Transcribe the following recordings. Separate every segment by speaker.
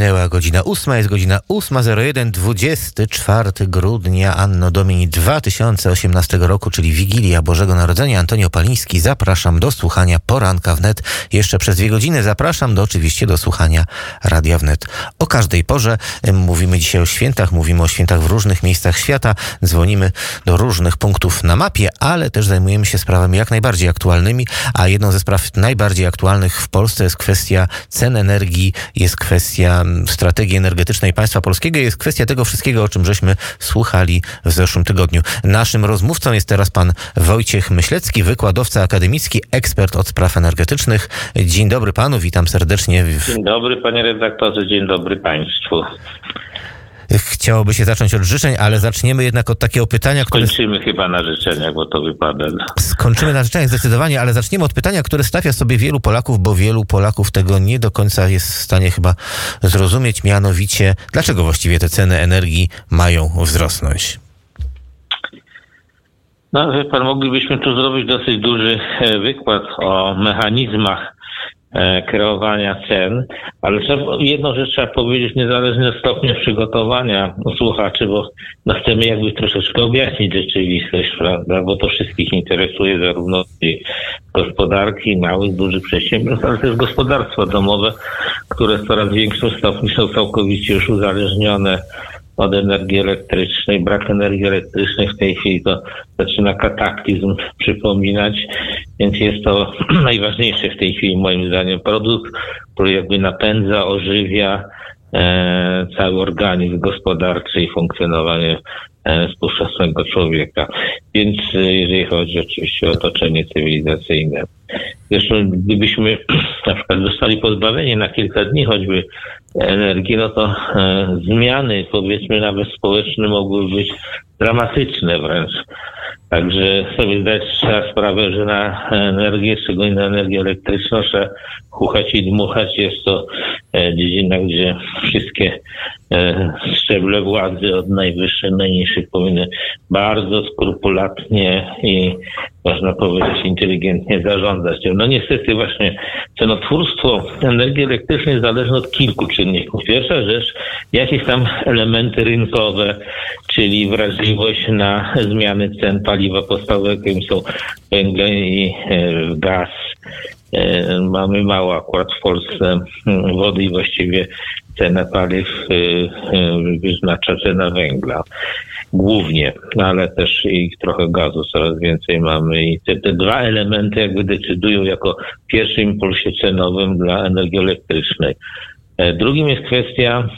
Speaker 1: Minęła godzina 8, jest godzina 8:01, 24 grudnia Anno Domini 2018 roku, czyli Wigilia Bożego Narodzenia. Antoni Opaliński, zapraszam do słuchania Poranka Wnet. Jeszcze przez 2 godziny zapraszam oczywiście do słuchania Radia Wnet. O każdej porze mówimy dzisiaj o świętach, mówimy o świętach w różnych miejscach świata, dzwonimy do różnych punktów na mapie, ale też zajmujemy się sprawami jak najbardziej aktualnymi, a jedną ze spraw najbardziej aktualnych w Polsce jest kwestia cen energii, jest kwestia strategii energetycznej państwa polskiego, jest kwestia tego wszystkiego, o czym żeśmy słuchali w zeszłym tygodniu. Naszym rozmówcą jest teraz pan Wojciech Myślecki, wykładowca akademicki, ekspert od spraw energetycznych. Dzień dobry panu, witam serdecznie.
Speaker 2: Dzień dobry panie redaktorze, dzień dobry państwu.
Speaker 1: Chciałoby się zacząć od życzeń, ale zaczniemy jednak od takiego pytania, które...
Speaker 2: Skończymy chyba na życzeniach, bo to wypada.
Speaker 1: Skończymy na życzeniach zdecydowanie, ale zaczniemy od pytania, które stawia sobie wielu Polaków, bo wielu Polaków tego nie do końca jest w stanie chyba zrozumieć, mianowicie dlaczego właściwie te ceny energii mają wzrosnąć?
Speaker 2: No wie pan, moglibyśmy tu zrobić dosyć duży wykład o mechanizmach kreowania cen, ale jedną rzecz trzeba powiedzieć, niezależnie od stopnia przygotowania słuchaczy, bo chcemy jakby troszeczkę objaśnić rzeczywistość, prawda, bo to wszystkich interesuje, zarówno gospodarki, małych, dużych przedsiębiorstw, ale też gospodarstwa domowe, które w coraz większym stopniu są całkowicie już uzależnione od energii elektrycznej. Brak energii elektrycznej w tej chwili to zaczyna kataklizm przypominać, więc jest to najważniejszy w tej chwili moim zdaniem produkt, który jakby napędza, ożywia cały organizm gospodarczy i funkcjonowanie współczesnego człowieka. Więc jeżeli chodzi oczywiście o otoczenie cywilizacyjne. Zresztą gdybyśmy na przykład zostali pozbawieni na kilka dni choćby energii, no to zmiany powiedzmy nawet społeczne mogłyby być dramatyczne wręcz. Także sobie zdać trzeba sprawę, że na energię, szczególnie na energię elektryczną, trzeba chuchać i dmuchać. Jest to dziedzina, gdzie wszystkie szczeble władzy od najwyższych, najniższych powinny bardzo skrupulatnie i można powiedzieć inteligentnie zarządzać. No niestety właśnie cenotwórstwo energii elektrycznej zależy od kilku czynników. Pierwsza rzecz, jakieś tam elementy rynkowe, czyli wrażliwość na zmiany cen paliwa podstawowego, jakim są węgiel i gaz. Mamy mało akurat w Polsce wody i właściwie cena paliw wyznacza cena węgla. Głównie, ale też i trochę gazu coraz więcej mamy i te dwa elementy jakby decydują jako pierwszym impulsie cenowym dla energii elektrycznej. Drugim jest kwestia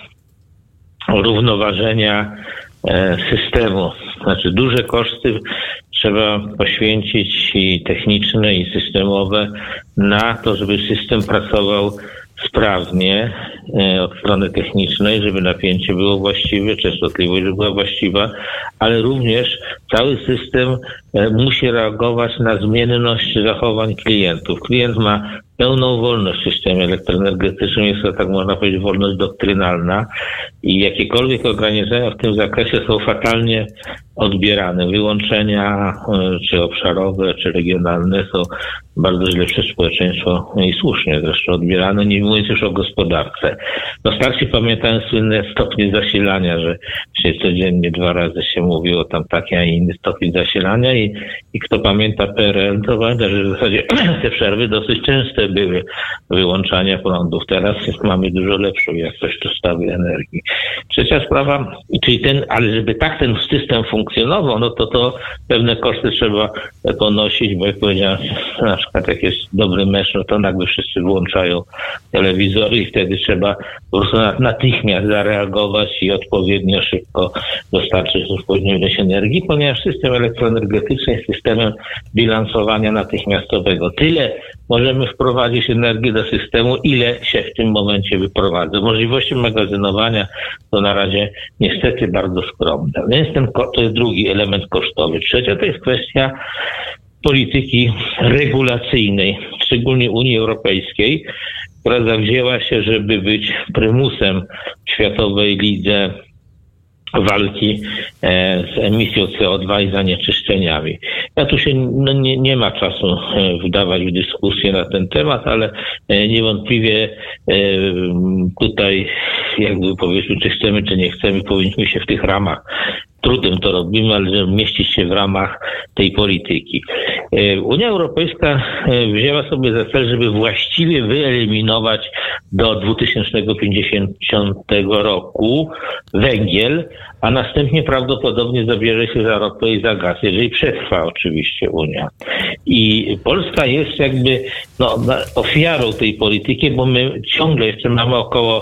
Speaker 2: równoważenia systemu. Znaczy duże koszty trzeba poświęcić i techniczne, i systemowe na to, żeby system pracował sprawnie od strony technicznej, żeby napięcie było właściwe, częstotliwość żeby była właściwa, ale również cały system musi reagować na zmienność zachowań klientów. Klient ma pełną wolność w systemie elektroenergetycznym, jest to, tak można powiedzieć, wolność doktrynalna i jakiekolwiek ograniczenia w tym zakresie są fatalnie odbierane. Wyłączenia, czy obszarowe, czy regionalne są bardzo źle przez społeczeństwo i słusznie zresztą odbierane, nie mówiąc już o gospodarce. No starsi pamiętają słynne stopnie zasilania, że się codziennie 2 razy się mówiło tam taki, a inny stopień zasilania i kto pamięta PRL, to pamięta, że w zasadzie te przerwy dosyć częste były wyłączania prądów. Teraz mamy dużo lepszą jakość dostawy energii. Trzecia sprawa, czyli ale żeby tak ten system funkcjonował, no to pewne koszty trzeba ponosić, bo jak powiedziałem, na przykład jak jest dobry mecz, no to nagle wszyscy włączają telewizory i wtedy trzeba po prostu natychmiast zareagować i odpowiednio szybko dostarczyć odpowiednią ilość energii, ponieważ system elektroenergetyczny jest systemem bilansowania natychmiastowego. Tyle możemy wprowadzić energię do systemu, ile się w tym momencie wyprowadza. Możliwości magazynowania to na razie niestety bardzo skromne. Więc to jest drugi element kosztowy. Trzecia to jest kwestia polityki regulacyjnej, szczególnie Unii Europejskiej, która zawzięła się, żeby być prymusem w światowej lidze walki z emisją CO2 i zanieczyszczeniami. Ja tu się nie ma czasu wdawać w dyskusję na ten temat, ale niewątpliwie tutaj jakby powiedzmy, czy chcemy, czy nie chcemy, powinniśmy się w tych ramach, trudem to robimy, ale żeby mieścić się w ramach tej polityki. Unia Europejska wzięła sobie za cel, żeby właściwie wyeliminować do 2050 roku węgiel, a następnie prawdopodobnie zabierze się za ropę i za gaz, jeżeli przetrwa oczywiście Unia. I Polska jest jakby ofiarą tej polityki, bo my ciągle jeszcze mamy około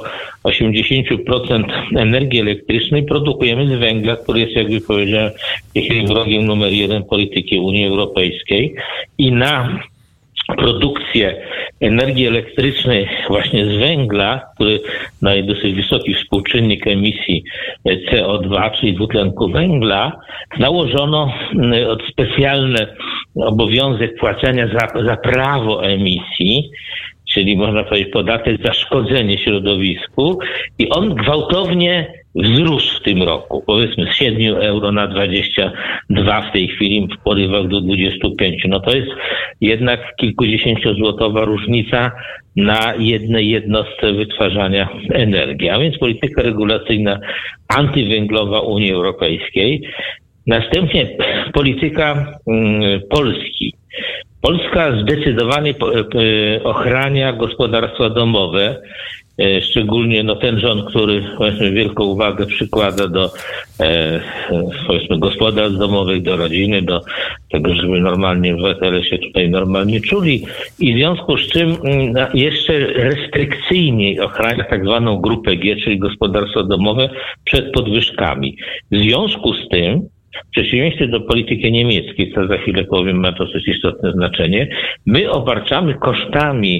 Speaker 2: 80% energii elektrycznej produkujemy z węgla, który jest, jakby powiedziałem, wrogiem numer 1 polityki Unii Europejskiej i na produkcję energii elektrycznej właśnie z węgla, który daje dosyć wysoki współczynnik emisji CO2, czyli dwutlenku węgla, nałożono specjalny obowiązek płacenia za prawo emisji, czyli można powiedzieć podatek za szkodzenie środowisku i on gwałtownie wzrósł w tym roku. Powiedzmy z 7 euro na 22 w tej chwili, w porywach do 25. No to jest jednak kilkudziesięciozłotowa różnica na jednej jednostce wytwarzania energii. A więc polityka regulacyjna antywęglowa Unii Europejskiej. Następnie polityka Polski. Polska zdecydowanie ochrania gospodarstwa domowe, szczególnie ten rząd, który właśnie wielką uwagę przykłada do powiedzmy gospodarstw domowych, do rodziny, do tego, żeby normalnie obywatele się tutaj normalnie czuli i w związku z czym jeszcze restrykcyjniej ochrania tak zwaną grupę G, czyli gospodarstwa domowe przed podwyżkami. W związku z tym w przeciwieństwie do polityki niemieckiej, co za chwilę powiem, ma dosyć istotne znaczenie, my obarczamy kosztami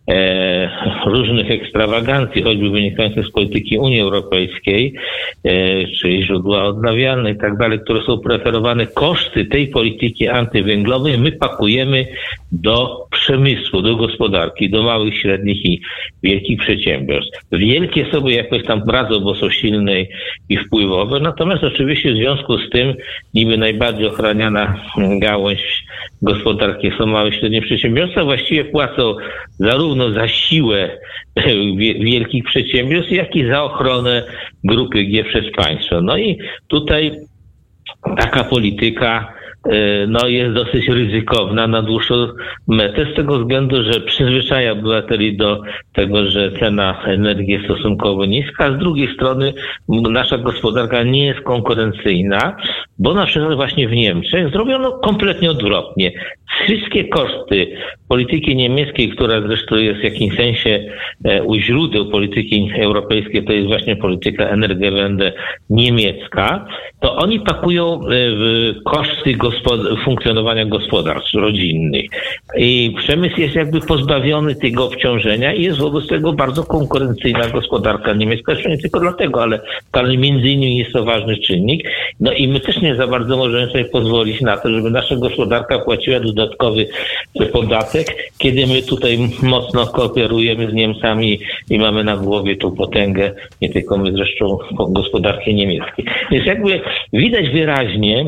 Speaker 2: różnych ekstrawagancji, choćby wynikających z polityki Unii Europejskiej, czyli źródła odnawialne i tak dalej, które są preferowane, koszty tej polityki antywęglowej my pakujemy do przemysłu, do gospodarki, do małych, średnich i wielkich przedsiębiorstw. Wielkie sobie jakoś tam radzą, bo są silne i wpływowe, natomiast oczywiście w związku z tym niby najbardziej ochraniana gałąź gospodarki są małe i średnie przedsiębiorstwa, właściwie płacą zarówno za siłę wielkich przedsiębiorstw, jak i za ochronę grupy G przez państwo. No i tutaj taka polityka jest dosyć ryzykowna na dłuższą metę z tego względu, że przyzwyczaja obywateli do tego, że cena energii jest stosunkowo niska, a z drugiej strony nasza gospodarka nie jest konkurencyjna, bo na przykład właśnie w Niemczech zrobiono kompletnie odwrotnie. Wszystkie koszty polityki niemieckiej, która zresztą jest w jakimś sensie u źródeł polityki europejskiej, to jest właśnie polityka Energiewende niemiecka, to oni pakują w koszty funkcjonowania gospodarstw rodzinnych. I przemysł jest jakby pozbawiony tego obciążenia i jest wobec tego bardzo konkurencyjna gospodarka niemiecka. Zresztą nie tylko dlatego, ale między innymi jest to ważny czynnik. No i my też nie za bardzo możemy sobie pozwolić na to, żeby nasza gospodarka płaciła dodatkowy podatek, kiedy my tutaj mocno kooperujemy z Niemcami i mamy na głowie tą potęgę, nie tylko my zresztą gospodarki niemieckiej. Więc jakby widać wyraźnie,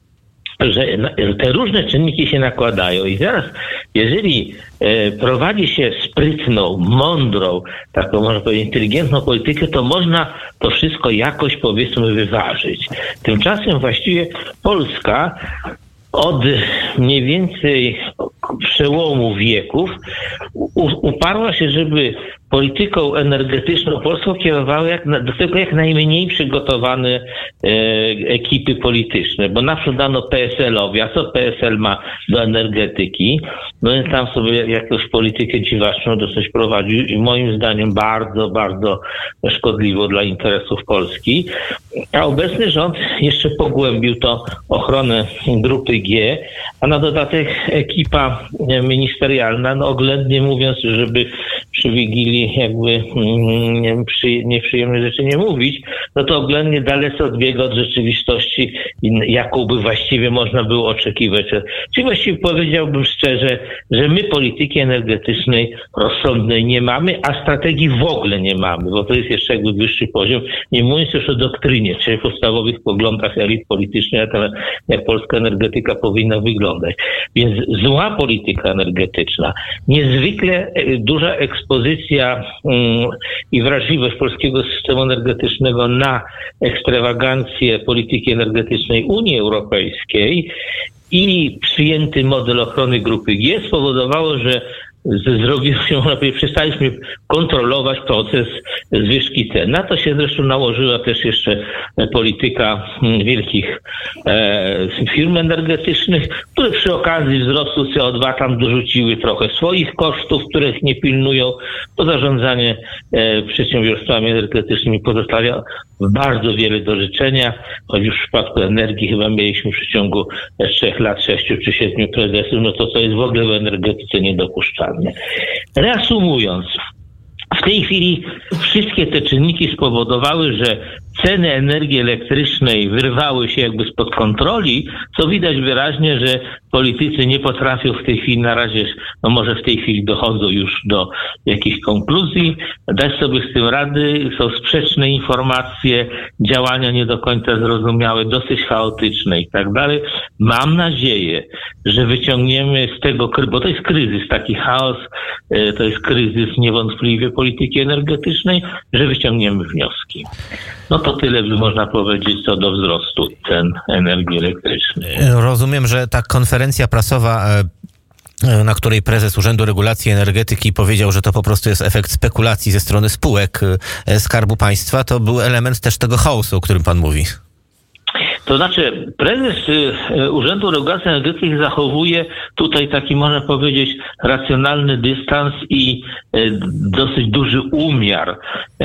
Speaker 2: że te różne czynniki się nakładają i zaraz, jeżeli prowadzi się sprytną, mądrą, taką można powiedzieć inteligentną politykę, to można to wszystko jakoś powiedzmy wyważyć. Tymczasem właściwie Polska od mniej więcej przełomu wieków uparła się, żeby polityką energetyczną Polską kierowały do tego jak najmniej przygotowane ekipy polityczne, bo na przykład dano PSL-owi, a co PSL ma do energetyki? No i tam sobie jakąś politykę dziwaczną dosyć prowadził i moim zdaniem bardzo, bardzo szkodliwą dla interesów Polski. A obecny rząd jeszcze pogłębił to ochronę grupy G, a na dodatek ekipa ministerialna, oględnie mówiąc, żeby przy Wigilii jakby nieprzyjemne rzeczy nie mówić, no to oględnie dalece odbiega od rzeczywistości, jaką by właściwie można było oczekiwać. Czyli właściwie powiedziałbym szczerze, że my polityki energetycznej rozsądnej nie mamy, a strategii w ogóle nie mamy, bo to jest jeszcze jakby wyższy poziom, nie mówiąc już o doktrynie, czyli podstawowych poglądach elit politycznych, jak polska energetyka powinna wyglądać. Więc zła polityka energetyczna, niezwykle duża ekspozycja reakcja i wrażliwość polskiego systemu energetycznego na ekstrawagancję polityki energetycznej Unii Europejskiej i przyjęty model ochrony grupy G spowodowało, że przestaliśmy kontrolować proces zwyżki cen. Na to się zresztą nałożyła też jeszcze polityka wielkich firm energetycznych, które przy okazji wzrostu CO2 tam dorzuciły trochę swoich kosztów, których nie pilnują. To zarządzanie przedsiębiorstwami energetycznymi pozostawia bardzo wiele do życzenia, choć już w przypadku energii chyba mieliśmy w przeciągu 3 lat 6 czy 7 prezesów, no to jest w ogóle w energetyce niedopuszczalne. Reasumując, w tej chwili wszystkie te czynniki spowodowały, że ceny energii elektrycznej wyrwały się jakby spod kontroli, co widać wyraźnie, że politycy nie potrafią w tej chwili na razie, no może w tej chwili dochodzą już do jakichś konkluzji, dać sobie z tym rady, są sprzeczne informacje, działania nie do końca zrozumiałe, dosyć chaotyczne i tak dalej. Mam nadzieję, że wyciągniemy z tego, bo to jest kryzys, taki chaos, to jest kryzys niewątpliwie polityki energetycznej, że wyciągniemy wnioski. No to tyle by można powiedzieć co do wzrostu cen energii elektrycznej.
Speaker 1: Rozumiem, że ta konferencja prasowa, na której prezes Urzędu Regulacji Energetyki powiedział, że to po prostu jest efekt spekulacji ze strony spółek Skarbu Państwa, to był element też tego chaosu, o którym pan mówi.
Speaker 2: To znaczy prezes Urzędu Regulacji Energetyki zachowuje tutaj taki, można powiedzieć, racjonalny dystans i dosyć duży umiar.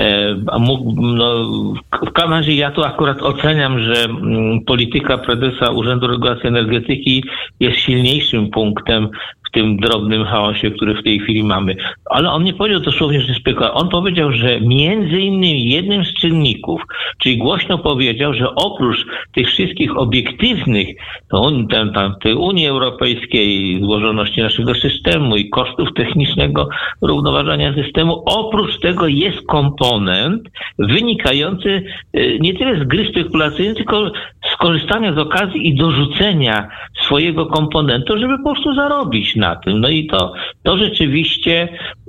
Speaker 2: W każdym razie ja tu akurat oceniam, że polityka prezesa Urzędu Regulacji Energetyki jest silniejszym punktem w tym drobnym chaosie, który w tej chwili mamy. Ale on nie powiedział dosłownie, że spekulacja. On powiedział, że między innymi jednym z czynników, czyli głośno powiedział, że oprócz tych wszystkich obiektywnych tej Unii Europejskiej, złożoności naszego systemu i kosztów technicznego równoważenia systemu, oprócz tego jest komponent wynikający nie tyle z gry spekulacyjnej, tylko skorzystania z okazji i dorzucenia swojego komponentu, żeby po prostu zarobić na tym. No i to rzeczywiście,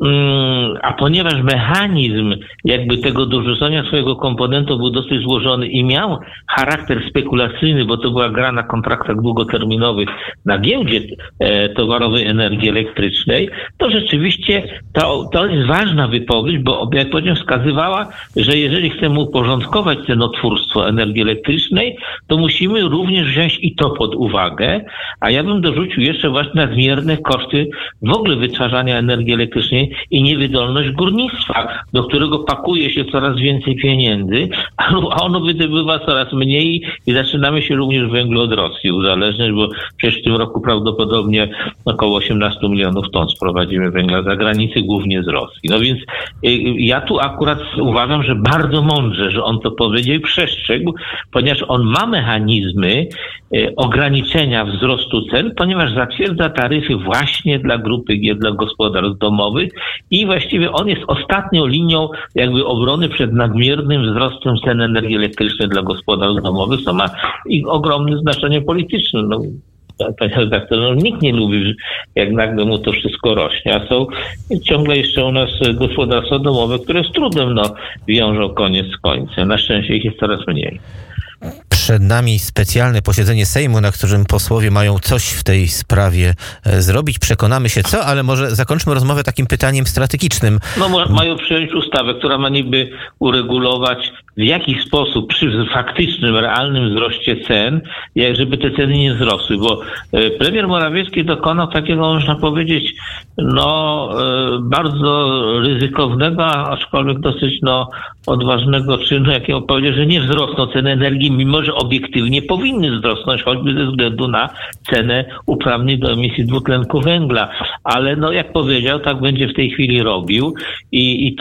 Speaker 2: a ponieważ mechanizm jakby tego dorzucenia swojego komponentu był dosyć złożony i miał charakter spekulacyjny, bo to była gra na kontraktach długoterminowych na giełdzie towarowej energii elektrycznej, to rzeczywiście to jest ważna wypowiedź, bo jak powiedziałem, wskazywała, że jeżeli chcemy uporządkować cenotwórstwo energii elektrycznej, to musimy również wziąć i to pod uwagę, a ja bym dorzucił jeszcze właśnie nadmierne koszty w ogóle wytwarzania energii elektrycznej i niewydolność górnictwa, do którego pakuje się coraz więcej pieniędzy, a ono wydobywa coraz mniej i zaczynamy się również węglu od Rosji uzależniać, bo przecież w tym roku prawdopodobnie około 18 milionów ton sprowadzimy węgla z zagranicy, głównie z Rosji. No więc ja tu akurat uważam, że bardzo mądrze, że on to powiedział i przestrzegł, ponieważ on ma mechanizmy ograniczenia wzrostu cen, ponieważ zatwierdza taryfy właśnie dla grupy G, dla gospodarstw domowych i właściwie on jest ostatnią linią jakby obrony przed nadmiernym wzrostem cen energii elektrycznej dla gospodarstw domowych, co ma i ogromne znaczenie polityczne. Panie redaktor, nikt nie lubi, jak nagle mu to wszystko rośnie, a są ciągle jeszcze u nas gospodarstwa domowe, które z trudem wiążą koniec z końcem. Na szczęście ich jest coraz mniej.
Speaker 1: Przed nami specjalne posiedzenie Sejmu, na którym posłowie mają coś w tej sprawie zrobić. Przekonamy się co, ale może zakończmy rozmowę takim pytaniem strategicznym.
Speaker 2: Mają przyjąć ustawę, która ma niby uregulować, w jaki sposób przy faktycznym, realnym wzroście cen, żeby te ceny nie wzrosły, bo premier Morawiecki dokonał takiego, można powiedzieć, bardzo ryzykownego, aczkolwiek dosyć odważnego czynu, jakiego powiedział, że nie wzrosną ceny energii, mimo że obiektywnie powinny wzrosnąć, choćby ze względu na cenę uprawnień do emisji dwutlenku węgla. Ale jak powiedział, tak będzie w tej chwili robił i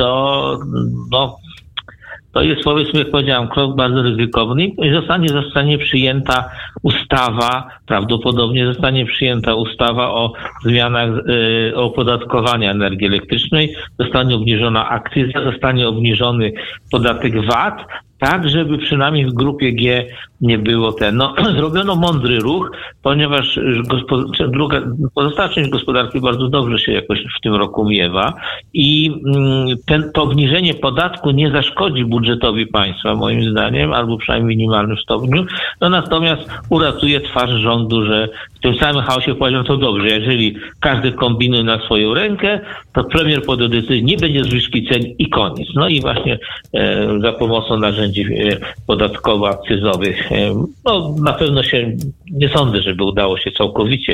Speaker 2: to jest, powiedzmy, jak powiedziałem, krok bardzo ryzykowny i zostanie przyjęta ustawa, prawdopodobnie zostanie przyjęta ustawa o zmianach opodatkowania energii elektrycznej, zostanie obniżona akcyza, zostanie obniżony podatek VAT tak żeby przynajmniej w grupie G nie było zrobiono mądry ruch, ponieważ pozostała część gospodarki bardzo dobrze się jakoś w tym roku miewa i to obniżenie podatku nie zaszkodzi budżetowi państwa, moim zdaniem, albo przynajmniej w minimalnym stopniu, natomiast uratuje twarz rządu, że w tym samym chaosie powiedział, to dobrze, jeżeli każdy kombinuje na swoją rękę, to premier podjął decyzję, nie będzie zwyżki cen i koniec. No i właśnie za pomocą narzędzi podatkowo-akcyzowych, na pewno nie sądzę, żeby udało się całkowicie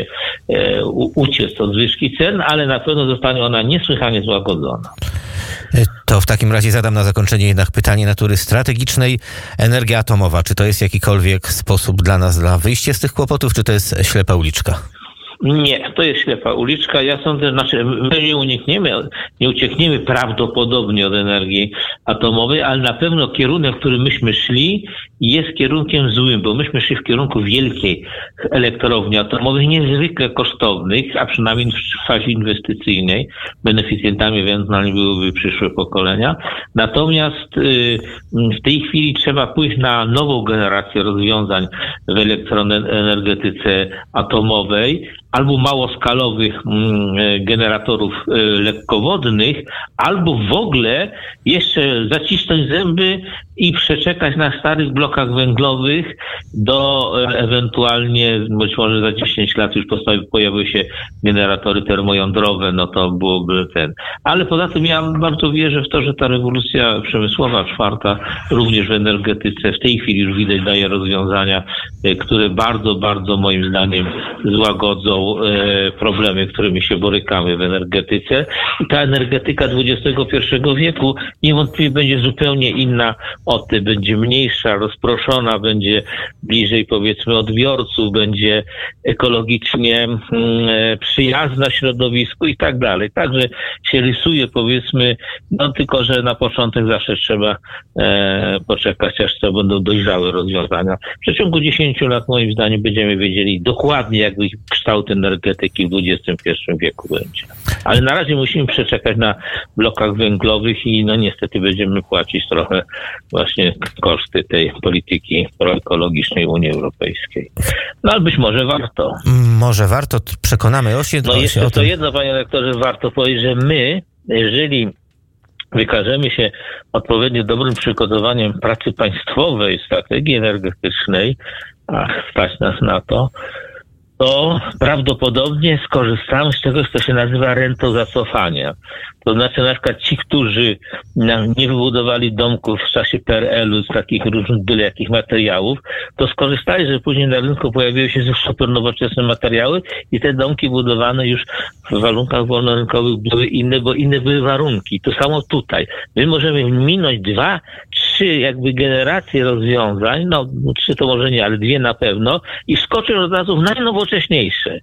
Speaker 2: uciec od zwyżki cen, ale na pewno zostanie ona niesłychanie złagodzona.
Speaker 1: To w takim razie zadam na zakończenie jednak pytanie natury strategicznej. Energia atomowa, czy to jest jakikolwiek sposób dla nas, dla wyjścia z tych kłopotów, czy to jest ślepa uliczka?
Speaker 2: Nie, to jest ślepa uliczka. Ja sądzę, my nie uciekniemy prawdopodobnie od energii atomowej, ale na pewno kierunek, w którym myśmy szli, jest kierunkiem złym, bo myśmy szli w kierunku wielkiej elektrowni atomowych, niezwykle kosztownych, a przynajmniej w fazie inwestycyjnej. Beneficjentami ewentualnie byłyby przyszłe pokolenia. Natomiast w tej chwili trzeba pójść na nową generację rozwiązań w elektroenergetyce atomowej, albo małoskalowych generatorów lekkowodnych, albo w ogóle jeszcze zacisnąć zęby i przeczekać na starych blokach węglowych do ewentualnie, być może za 10 lat już pojawiły się generatory termojądrowe, to byłoby Ale poza tym ja bardzo wierzę w to, że ta rewolucja przemysłowa czwarta, również w energetyce, w tej chwili już widać daje rozwiązania, które bardzo, bardzo moim zdaniem złagodzą problemy, którymi się borykamy w energetyce. I ta energetyka XXI wieku niewątpliwie będzie zupełnie inna od tej. Będzie mniejsza, rozproszona, będzie bliżej powiedzmy odbiorców, będzie ekologicznie przyjazna środowisku i tak dalej. Także się rysuje powiedzmy, tylko że na początek zawsze trzeba poczekać, aż to będą dojrzałe rozwiązania. W przeciągu 10 lat moim zdaniem będziemy wiedzieli dokładnie, jak kształt energetyki w XXI wieku będzie. Ale na razie musimy przeczekać na blokach węglowych i niestety będziemy płacić trochę właśnie koszty tej polityki proekologicznej Unii Europejskiej. Ale być może warto.
Speaker 1: Może warto, przekonamy się.
Speaker 2: Jeszcze to jedno, panie rektorze, warto powiedzieć, że my, jeżeli wykażemy się odpowiednio dobrym przygotowaniem pracy państwowej, strategii energetycznej, a stać nas na to prawdopodobnie skorzystamy z czegoś, co się nazywa rentą zacofania. To znaczy na przykład ci, którzy nie wybudowali domków w czasie PRL-u z takich różnych byle jakich materiałów, to skorzystali, że później na rynku pojawiły się super nowoczesne materiały i te domki budowane już w warunkach wolnorynkowych były inne, bo inne były warunki. To samo tutaj. My możemy minąć 2, 3 jakby generacje rozwiązań, 3 to może nie, ale 2 na pewno i wskoczyć od razu w najnowocześniejsze.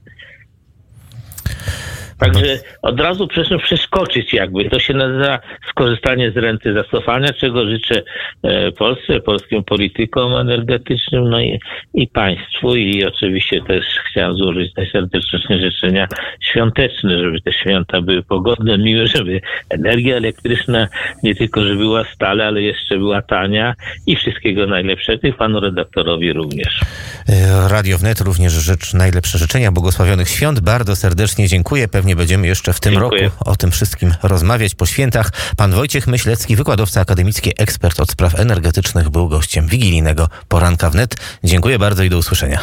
Speaker 2: Także od razu przeskoczyć jakby. To się nazywa skorzystanie z renty zacofania, czego życzę Polsce, polskim politykom energetycznym, i państwu. I oczywiście też chciałem złożyć najserdeczniejsze życzenia świąteczne, żeby te święta były pogodne, miłe, żeby energia elektryczna nie tylko, że była stale, ale jeszcze była tania i wszystkiego najlepszego i panu redaktorowi również.
Speaker 1: Radio Wnet również najlepsze życzenia błogosławionych świąt. Bardzo serdecznie dziękuję. Pewnie będziemy jeszcze w tym roku o tym wszystkim rozmawiać po świętach. Pan Wojciech Myślecki, wykładowca akademicki, ekspert od spraw energetycznych, był gościem wigilijnego Poranka Wnet. Dziękuję bardzo i do usłyszenia.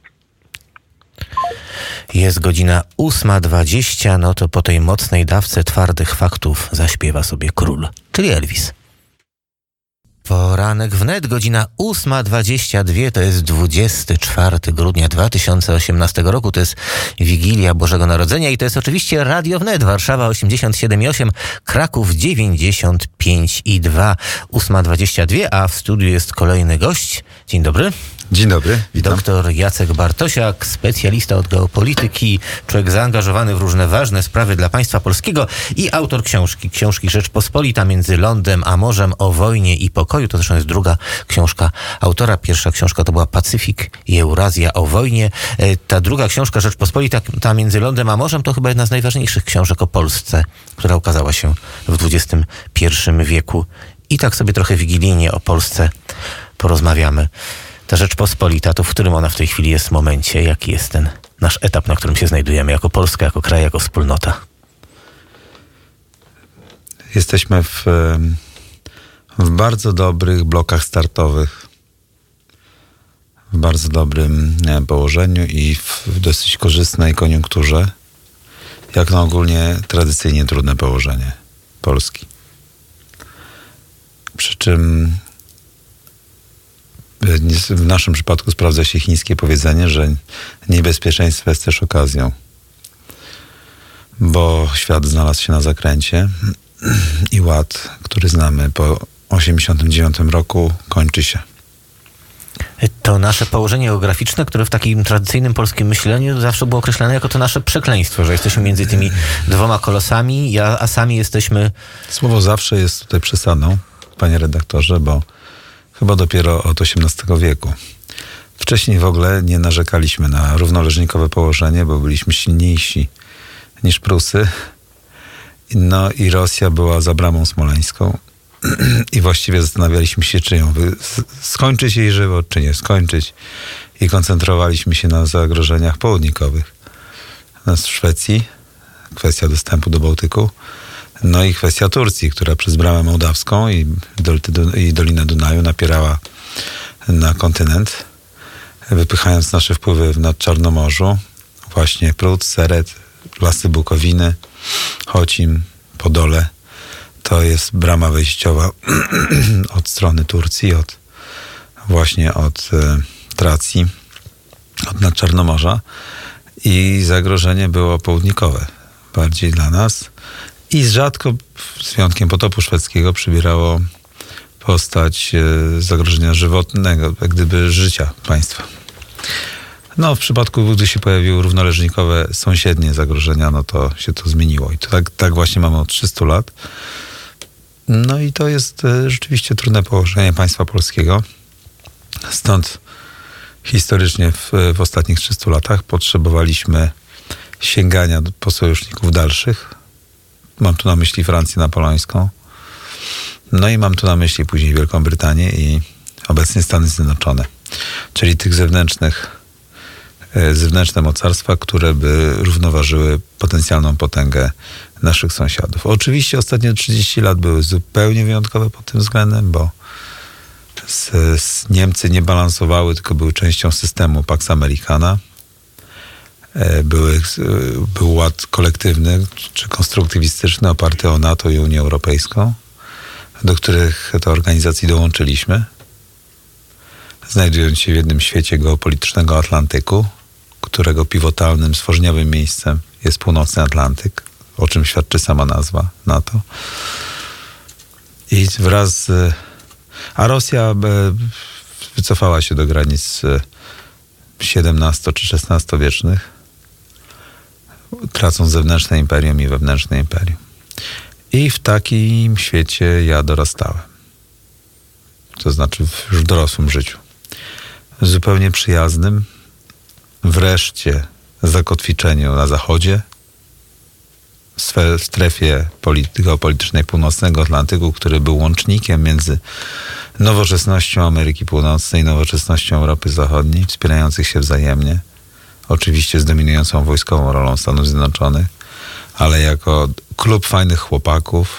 Speaker 1: Jest godzina 8:20, to po tej mocnej dawce twardych faktów zaśpiewa sobie król, czyli Elvis. Poranek Wnet, godzina 8:22, to jest 24 grudnia 2018 roku, to jest Wigilia Bożego Narodzenia i to jest oczywiście Radio Wnet, Warszawa 87,8, Kraków 95,2, 8:22, a w studiu jest kolejny gość. Dzień dobry.
Speaker 3: Dzień dobry, witam.
Speaker 1: Doktor Jacek Bartosiak, specjalista od geopolityki, człowiek zaangażowany w różne ważne sprawy dla państwa polskiego i autor książki Rzeczpospolita między lądem a morzem, o wojnie i pokoju. To zresztą jest druga książka autora. Pierwsza książka to była Pacyfik i Eurazja, o wojnie. Ta druga książka Rzeczpospolita, ta między lądem a morzem, to chyba jedna z najważniejszych książek o Polsce, która ukazała się w XXI wieku. I tak sobie trochę wigilijnie o Polsce porozmawiamy. Ta Rzeczpospolita, to w którym ona w tej chwili jest momencie? Jaki jest ten nasz etap, na którym się znajdujemy jako Polska, jako kraj, jako wspólnota?
Speaker 3: Jesteśmy w bardzo dobrych blokach startowych, w bardzo dobrym położeniu i w dosyć korzystnej koniunkturze, jak na ogólnie tradycyjnie trudne położenie Polski. Przy czym w naszym przypadku sprawdza się chińskie powiedzenie, że niebezpieczeństwo jest też okazją, bo świat znalazł się na zakręcie i ład, który znamy po 1989 roku, kończy się.
Speaker 1: To nasze położenie geograficzne, które w takim tradycyjnym polskim myśleniu zawsze było określane jako to nasze przekleństwo, że jesteśmy między tymi dwoma kolosami, a sami jesteśmy...
Speaker 3: Słowo zawsze jest tutaj przesadą, panie redaktorze, bo chyba dopiero od XVIII wieku. Wcześniej w ogóle nie narzekaliśmy na równoleżnikowe położenie, bo byliśmy silniejsi niż Prusy. No i Rosja była za bramą smoleńską. I właściwie zastanawialiśmy się, czy ją skończyć jej żywot, czy nie skończyć. I koncentrowaliśmy się na zagrożeniach południkowych. W Szwecji kwestia dostępu do Bałtyku. No i kwestia Turcji, która przez bramę mołdawską i Dolinę Dunaju napierała na kontynent, wypychając nasze wpływy w Nadczarnomorzu. Właśnie Prut, Seret, lasy Bukowiny, Chocim, Podole. To jest brama wejściowa od strony Turcji, od Tracji, od Nadczarnomorza. I zagrożenie było południkowe, bardziej dla nas. I rzadko, z wyjątkiem potopu szwedzkiego, przybierało postać zagrożenia żywotnego, jak gdyby życia państwa. No, w przypadku, gdy się pojawiły równoleżnikowe sąsiednie zagrożenia, no to się to zmieniło. I to tak właśnie mamy od 300 lat. No i to jest rzeczywiście trudne położenie państwa polskiego. Stąd historycznie w ostatnich 300 latach potrzebowaliśmy sięgania po sojuszników dalszych. Mam tu na myśli Francję napoleońską. No i mam tu na myśli później Wielką Brytanię i obecnie Stany Zjednoczone. Czyli tych zewnętrzne mocarstwa, które by równoważyły potencjalną potęgę naszych sąsiadów. Oczywiście ostatnie 30 lat były zupełnie wyjątkowe pod tym względem, bo Niemcy nie balansowały, tylko były częścią systemu Pax Americana. Był ład kolektywny czy konstruktywistyczny oparty o NATO i Unię Europejską, do których to organizacji dołączyliśmy, znajdując się w jednym świecie geopolitycznego Atlantyku, którego pivotalnym, stworzeniowym miejscem jest Północny Atlantyk, o czym świadczy sama nazwa NATO. I a Rosja wycofała się do granic XVII czy XVI-wiecznych, tracąc zewnętrzne imperium i wewnętrzne imperium. I w takim świecie ja dorastałem. To znaczy już w dorosłym życiu. Zupełnie przyjaznym, wreszcie zakotwiczeniu na zachodzie, w strefie geopolitycznej Północnego Atlantyku, który był łącznikiem między nowoczesnością Ameryki Północnej i nowoczesnością Europy Zachodniej, wspierających się wzajemnie. Oczywiście z dominującą wojskową rolą Stanów Zjednoczonych, ale jako klub fajnych chłopaków,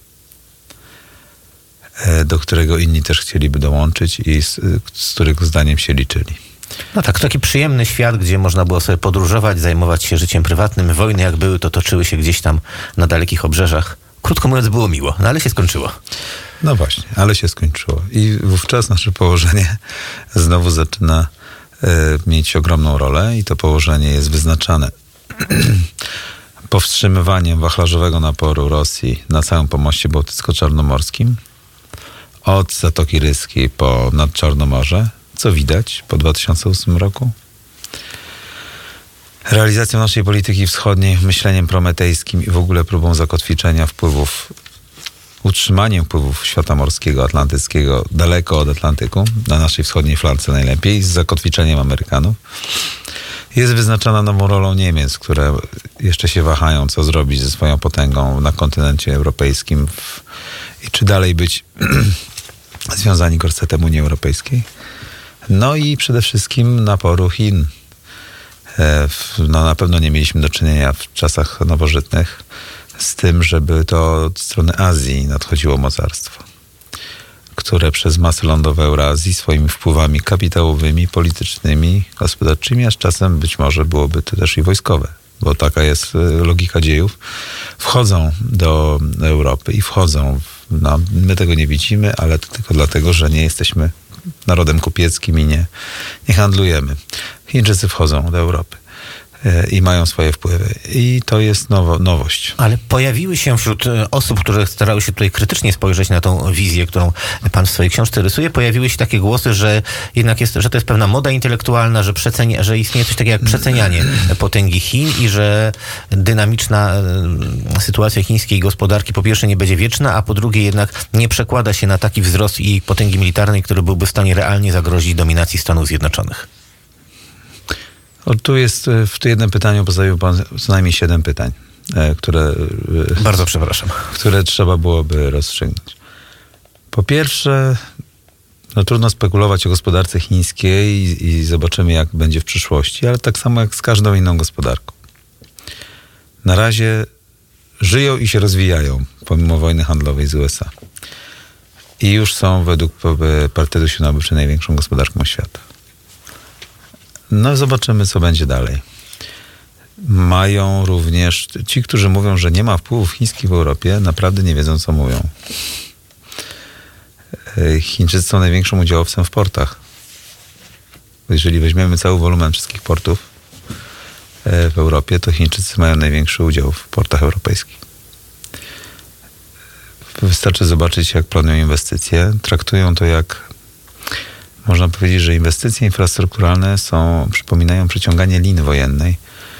Speaker 3: do którego inni też chcieliby dołączyć i z których zdaniem się liczyli.
Speaker 1: No tak, taki przyjemny świat, gdzie można było sobie podróżować, zajmować się życiem prywatnym. Wojny jak były, to toczyły się gdzieś tam na dalekich obrzeżach. Krótko mówiąc, było miło, no ale się skończyło.
Speaker 3: No właśnie, ale się skończyło. I wówczas nasze położenie znowu zaczyna mieć ogromną rolę i to położenie jest wyznaczane powstrzymywaniem wachlarzowego naporu Rosji na całym pomoście bałtycko-czarnomorskim od Zatoki Ryskiej po Nadczarnomorze, co widać po 2008 roku. Realizacją naszej polityki wschodniej, myśleniem prometejskim i w ogóle próbą zakotwiczenia wpływów, utrzymaniem wpływów świata morskiego, atlantyckiego, daleko od Atlantyku, na naszej wschodniej flance najlepiej, z zakotwiczeniem Amerykanów, jest wyznaczana nową rolą Niemiec, które jeszcze się wahają, co zrobić ze swoją potęgą na kontynencie europejskim i czy dalej być związani gorsetem Unii Europejskiej. No i przede wszystkim naporu Chin. No na pewno nie mieliśmy do czynienia w czasach nowożytnych z tym, żeby to od strony Azji nadchodziło mocarstwo, które przez masy lądowe Eurazji swoimi wpływami kapitałowymi, politycznymi, gospodarczymi, a z czasem być może byłoby to też i wojskowe, bo taka jest logika dziejów, wchodzą do Europy i wchodzą. No, my tego nie widzimy, ale to tylko dlatego, że nie jesteśmy narodem kupieckim i nie handlujemy. Chińczycy wchodzą do Europy i mają swoje wpływy. I to jest nowość.
Speaker 1: Ale pojawiły się wśród osób, które starały się tutaj krytycznie spojrzeć na tą wizję, którą pan w swojej książce rysuje, pojawiły się takie głosy, że jednak że to jest pewna moda intelektualna, że istnieje coś takiego jak przecenianie potęgi Chin i że dynamiczna sytuacja chińskiej gospodarki po pierwsze nie będzie wieczna, a po drugie jednak nie przekłada się na taki wzrost jej potęgi militarnej, który byłby w stanie realnie zagrozić dominacji Stanów Zjednoczonych.
Speaker 3: Tu jest w tym jednym pytaniu postawił pan co najmniej 7 pytań, które...
Speaker 1: Bardzo przepraszam.
Speaker 3: Które trzeba byłoby rozstrzygnąć. Po pierwsze, no trudno spekulować o gospodarce chińskiej i zobaczymy, jak będzie w przyszłości, ale tak samo jak z każdą inną gospodarką. Na razie żyją i się rozwijają, pomimo wojny handlowej z USA. I już są według Partetu Sinobyczu największą gospodarką świata. No zobaczymy, co będzie dalej. Mają również... Ci, którzy mówią, że nie ma wpływów chińskich w Europie, naprawdę nie wiedzą, co mówią. Chińczycy są największym udziałowcem w portach. Jeżeli weźmiemy cały wolumen wszystkich portów w Europie, to Chińczycy mają największy udział w portach europejskich. Wystarczy zobaczyć, jak planują inwestycje. Traktują to jak... Można powiedzieć, że inwestycje infrastrukturalne przypominają przeciąganie liny wojennej,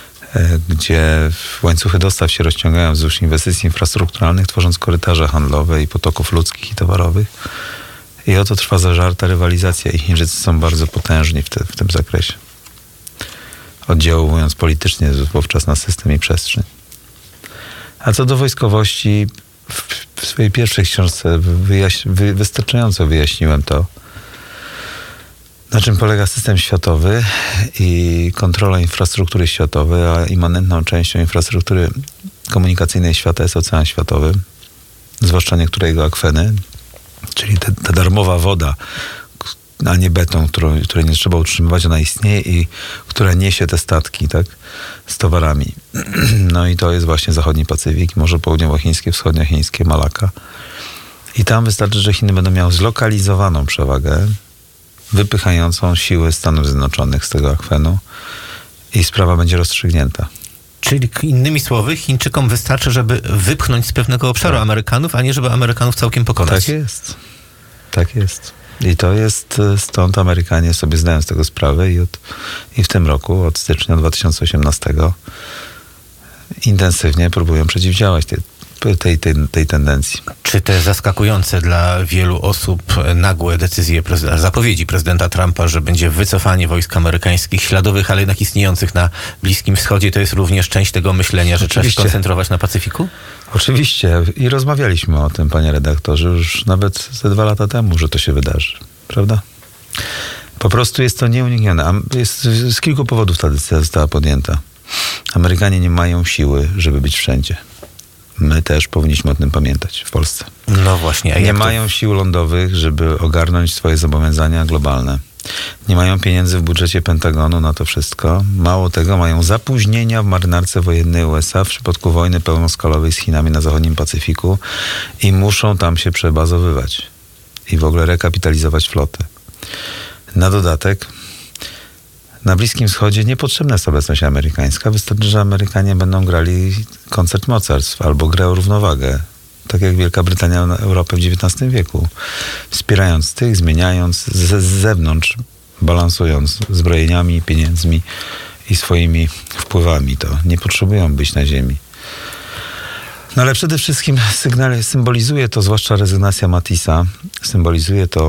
Speaker 3: gdzie łańcuchy dostaw się rozciągają wzdłuż inwestycji infrastrukturalnych, tworząc korytarze handlowe i potoków ludzkich i towarowych. I oto trwa zażarta rywalizacja i Chińczycy są bardzo potężni w tym zakresie, oddziałując politycznie wówczas na system i przestrzeń. A co do wojskowości, w swojej pierwszej książce wystarczająco wyjaśniłem to, na czym polega system światowy i kontrola infrastruktury światowej, a immanentną częścią infrastruktury komunikacyjnej świata jest ocean światowy, zwłaszcza niektóre jego akweny, czyli ta darmowa woda, a nie beton, której nie trzeba utrzymywać, ona istnieje i która niesie te statki, tak, z towarami. No i to jest właśnie zachodni Pacyfik, Morze Południowochińskie, wschodniochińskie, Malakka. I tam wystarczy, że Chiny będą miały zlokalizowaną przewagę, wypychającą siły Stanów Zjednoczonych z tego akwenu i sprawa będzie rozstrzygnięta.
Speaker 1: Czyli innymi słowy, Chińczykom wystarczy, żeby wypchnąć z pewnego obszaru Amerykanów, a nie żeby Amerykanów całkiem pokonać.
Speaker 3: Tak jest. Tak jest. I to jest, stąd Amerykanie sobie zdają z tego sprawę i w tym roku, od stycznia 2018 intensywnie próbują przeciwdziałać tej tendencji.
Speaker 1: Czy te zaskakujące dla wielu osób nagłe decyzje, zapowiedzi prezydenta Trumpa, że będzie wycofanie wojsk amerykańskich śladowych, ale jednak istniejących na Bliskim Wschodzie, to jest również część tego myślenia, że trzeba się koncentrować na Pacyfiku?
Speaker 3: Oczywiście. I rozmawialiśmy o tym, panie redaktorze, już nawet ze 2 lata temu, że to się wydarzy. Prawda? Po prostu jest to nieuniknione. Z kilku powodów ta decyzja została podjęta. Amerykanie nie mają siły, żeby być wszędzie. My też powinniśmy o tym pamiętać w Polsce.
Speaker 1: No właśnie.
Speaker 3: Nie mają sił lądowych, żeby ogarnąć swoje zobowiązania globalne. Nie mają pieniędzy w budżecie Pentagonu na to wszystko. Mało tego, mają zapóźnienia w marynarce wojennej USA w przypadku wojny pełnoskalowej z Chinami na zachodnim Pacyfiku i muszą tam się przebazowywać i w ogóle rekapitalizować flotę. Na dodatek na Bliskim Wschodzie niepotrzebna jest obecność amerykańska. Wystarczy, że Amerykanie będą grali koncert mocarstw albo grę o równowagę. Tak jak Wielka Brytania na Europę w XIX wieku. Wspierając tych, zmieniając z zewnątrz, balansując zbrojeniami, pieniędzmi i swoimi wpływami. To nie potrzebują być na ziemi. No ale przede wszystkim symbolizuje to, zwłaszcza rezygnacja Mattisa, symbolizuje to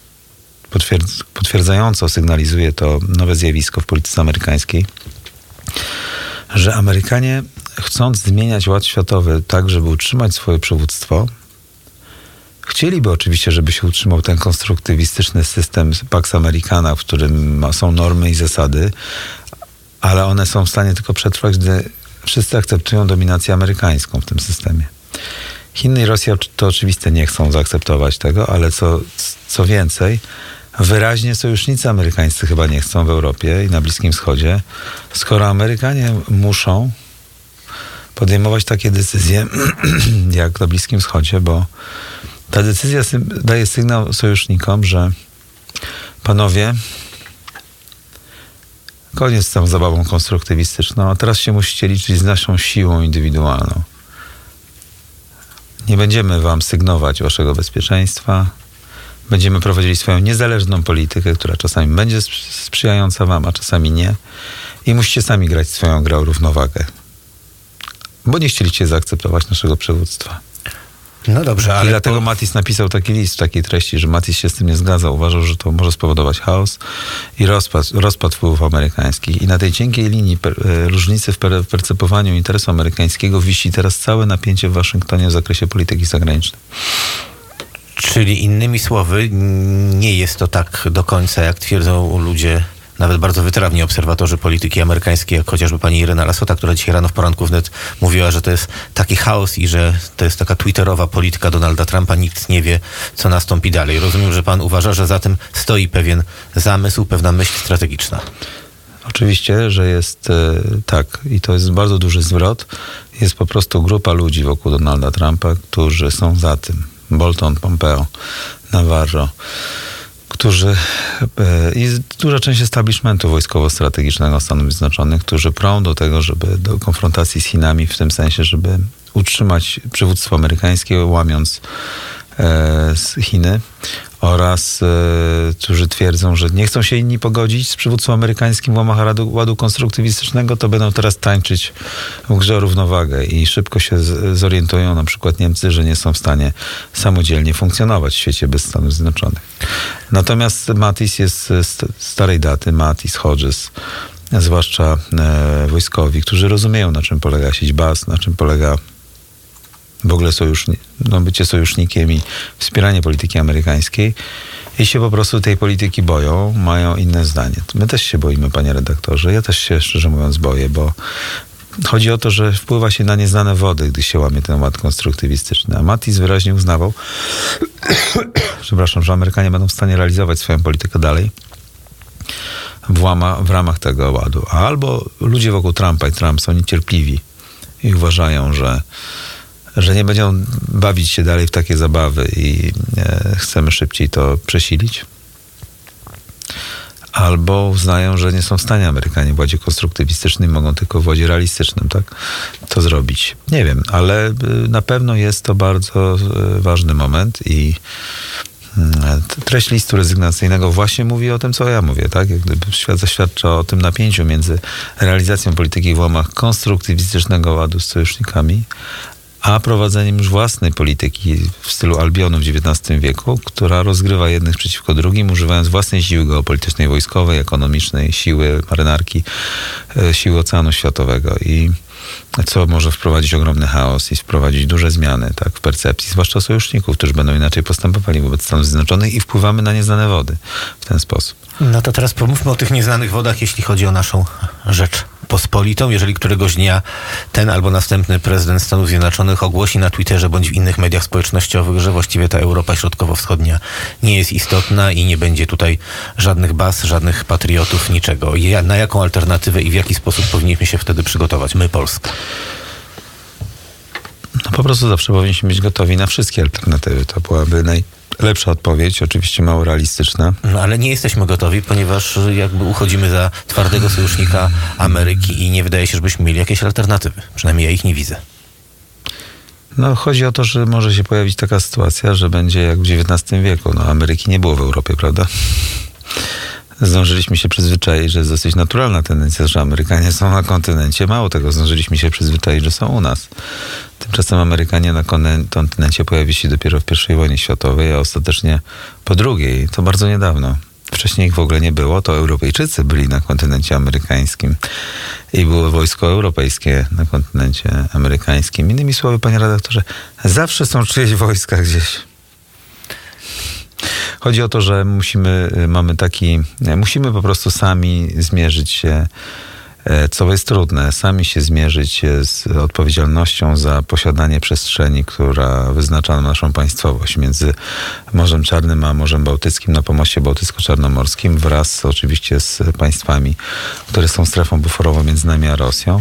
Speaker 3: potwierdzająco sygnalizuje to nowe zjawisko w polityce amerykańskiej, że Amerykanie, chcąc zmieniać ład światowy tak, żeby utrzymać swoje przywództwo, chcieliby oczywiście, żeby się utrzymał ten konstruktywistyczny system Pax Americana, w którym są normy i zasady, ale one są w stanie tylko przetrwać, gdy wszyscy akceptują dominację amerykańską w tym systemie. Chiny i Rosja to oczywiście nie chcą zaakceptować tego, ale co więcej, wyraźnie sojusznicy amerykańscy chyba nie chcą w Europie i na Bliskim Wschodzie, skoro Amerykanie muszą podejmować takie decyzje jak na Bliskim Wschodzie, bo ta decyzja daje sygnał sojusznikom, że panowie, koniec z tą zabawą konstruktywistyczną, a teraz się musicie liczyć z naszą siłą indywidualną. Nie będziemy wam sygnować waszego bezpieczeństwa. Będziemy prowadzili swoją niezależną politykę, która czasami będzie sprzyjająca wam, a czasami nie. I musicie sami grać swoją grę o równowagę. Bo nie chcieliście zaakceptować naszego przywództwa.
Speaker 1: No dobrze, ale...
Speaker 3: I dlatego Mattis napisał taki list w takiej treści, że Mattis się z tym nie zgadza. Uważał, że to może spowodować chaos i rozpad wpływów amerykańskich. I na tej cienkiej linii różnicy w percepowaniu interesu amerykańskiego wisi teraz całe napięcie w Waszyngtonie w zakresie polityki zagranicznej.
Speaker 1: Czyli innymi słowy, nie jest to tak do końca, jak twierdzą ludzie, nawet bardzo wytrawni obserwatorzy polityki amerykańskiej, jak chociażby pani Irena Lasota, która dzisiaj rano w poranku wnet mówiła, że to jest taki chaos i że to jest taka twitterowa polityka Donalda Trumpa, nikt nie wie, co nastąpi dalej. Rozumiem, że pan uważa, że za tym stoi pewien zamysł, pewna myśl strategiczna.
Speaker 3: Oczywiście, że jest tak i to jest bardzo duży zwrot. Jest po prostu grupa ludzi wokół Donalda Trumpa, którzy są za tym. Bolton, Pompeo, Navarro, którzy i duża część establishmentu wojskowo-strategicznego Stanów Zjednoczonych, którzy prą do tego, żeby do konfrontacji z Chinami, w tym sensie, żeby utrzymać przywództwo amerykańskie, łamiąc Chiny, oraz którzy twierdzą, że nie chcą się inni pogodzić z przywództwem amerykańskim w łamach ładu konstruktywistycznego, to będą teraz tańczyć w grze o równowagę i szybko się zorientują, na przykład Niemcy, że nie są w stanie samodzielnie funkcjonować w świecie bez Stanów Zjednoczonych. Natomiast Mattis jest starej daty, Mattis, Hodges, zwłaszcza wojskowi, którzy rozumieją, na czym polega sieć baz, na czym polega w ogóle bycie sojusznikiem i wspieranie polityki amerykańskiej i się po prostu tej polityki boją, mają inne zdanie. My też się boimy, panie redaktorze. Ja też się, szczerze mówiąc, boję, bo chodzi o to, że wpływa się na nieznane wody, gdy się łamie ten ład konstruktywistyczny. A Mattis wyraźnie uznawał, że Amerykanie będą w stanie realizować swoją politykę dalej w ramach tego ładu. A albo ludzie wokół Trumpa i Trump są niecierpliwi i uważają, że nie będą bawić się dalej w takie zabawy i chcemy szybciej to przesilić. Albo uznają, że nie są w stanie Amerykanie w ładzie konstruktywistycznym, mogą tylko w ładzie realistycznym, tak, to zrobić. Nie wiem, ale na pewno jest to bardzo ważny moment i treść listu rezygnacyjnego właśnie mówi o tym, co ja mówię, tak? Jak gdyby świat zaświadcza o tym napięciu między realizacją polityki w łamach konstruktywistycznego ładu z sojusznikami, a prowadzeniem już własnej polityki w stylu Albionu w XIX wieku, która rozgrywa jednych przeciwko drugim, używając własnej siły geopolitycznej, wojskowej, ekonomicznej, siły marynarki, siły Oceanu Światowego i co może wprowadzić ogromny chaos i wprowadzić duże zmiany, tak, w percepcji, zwłaszcza sojuszników, którzy będą inaczej postępowali wobec Stanów Zjednoczonych i wpływamy na nieznane wody w ten sposób.
Speaker 1: No to teraz pomówmy o tych nieznanych wodach, jeśli chodzi o naszą rzecz pospolitą. Jeżeli któregoś dnia ten albo następny prezydent Stanów Zjednoczonych ogłosi na Twitterze bądź w innych mediach społecznościowych, że właściwie ta Europa Środkowo-Wschodnia nie jest istotna i nie będzie tutaj żadnych baz, żadnych patriotów, niczego. Na jaką alternatywę i w jaki sposób powinniśmy się wtedy przygotować? My, Polska.
Speaker 3: No po prostu zawsze powinniśmy być gotowi na wszystkie alternatywy. To byłaby najlepsza odpowiedź, oczywiście mało realistyczna.
Speaker 1: No ale nie jesteśmy gotowi, ponieważ jakby uchodzimy za twardego sojusznika Ameryki i nie wydaje się, żebyśmy mieli jakieś alternatywy. Przynajmniej ja ich nie widzę.
Speaker 3: No chodzi o to, że może się pojawić taka sytuacja, że będzie jak w XIX wieku. No Ameryki nie było w Europie, prawda? Zdążyliśmy się przyzwyczaić, że jest dosyć naturalna tendencja, że Amerykanie są na kontynencie. Mało tego, zdążyliśmy się przyzwyczaić, że są u nas. Tymczasem Amerykanie na kontynencie pojawili się dopiero w I wojnie światowej, a ostatecznie po II. To bardzo niedawno. Wcześniej ich w ogóle nie było. To Europejczycy byli na kontynencie amerykańskim i było wojsko europejskie na kontynencie amerykańskim. Innymi słowy, panie redaktorze, zawsze są czyjeś wojska gdzieś. Chodzi o to, że musimy po prostu sami zmierzyć się, co jest trudne, sami się zmierzyć z odpowiedzialnością za posiadanie przestrzeni, która wyznacza naszą państwowość między Morzem Czarnym a Morzem Bałtyckim na pomoście bałtycko-czarnomorskim wraz oczywiście z państwami, które są strefą buforową między nami a Rosją.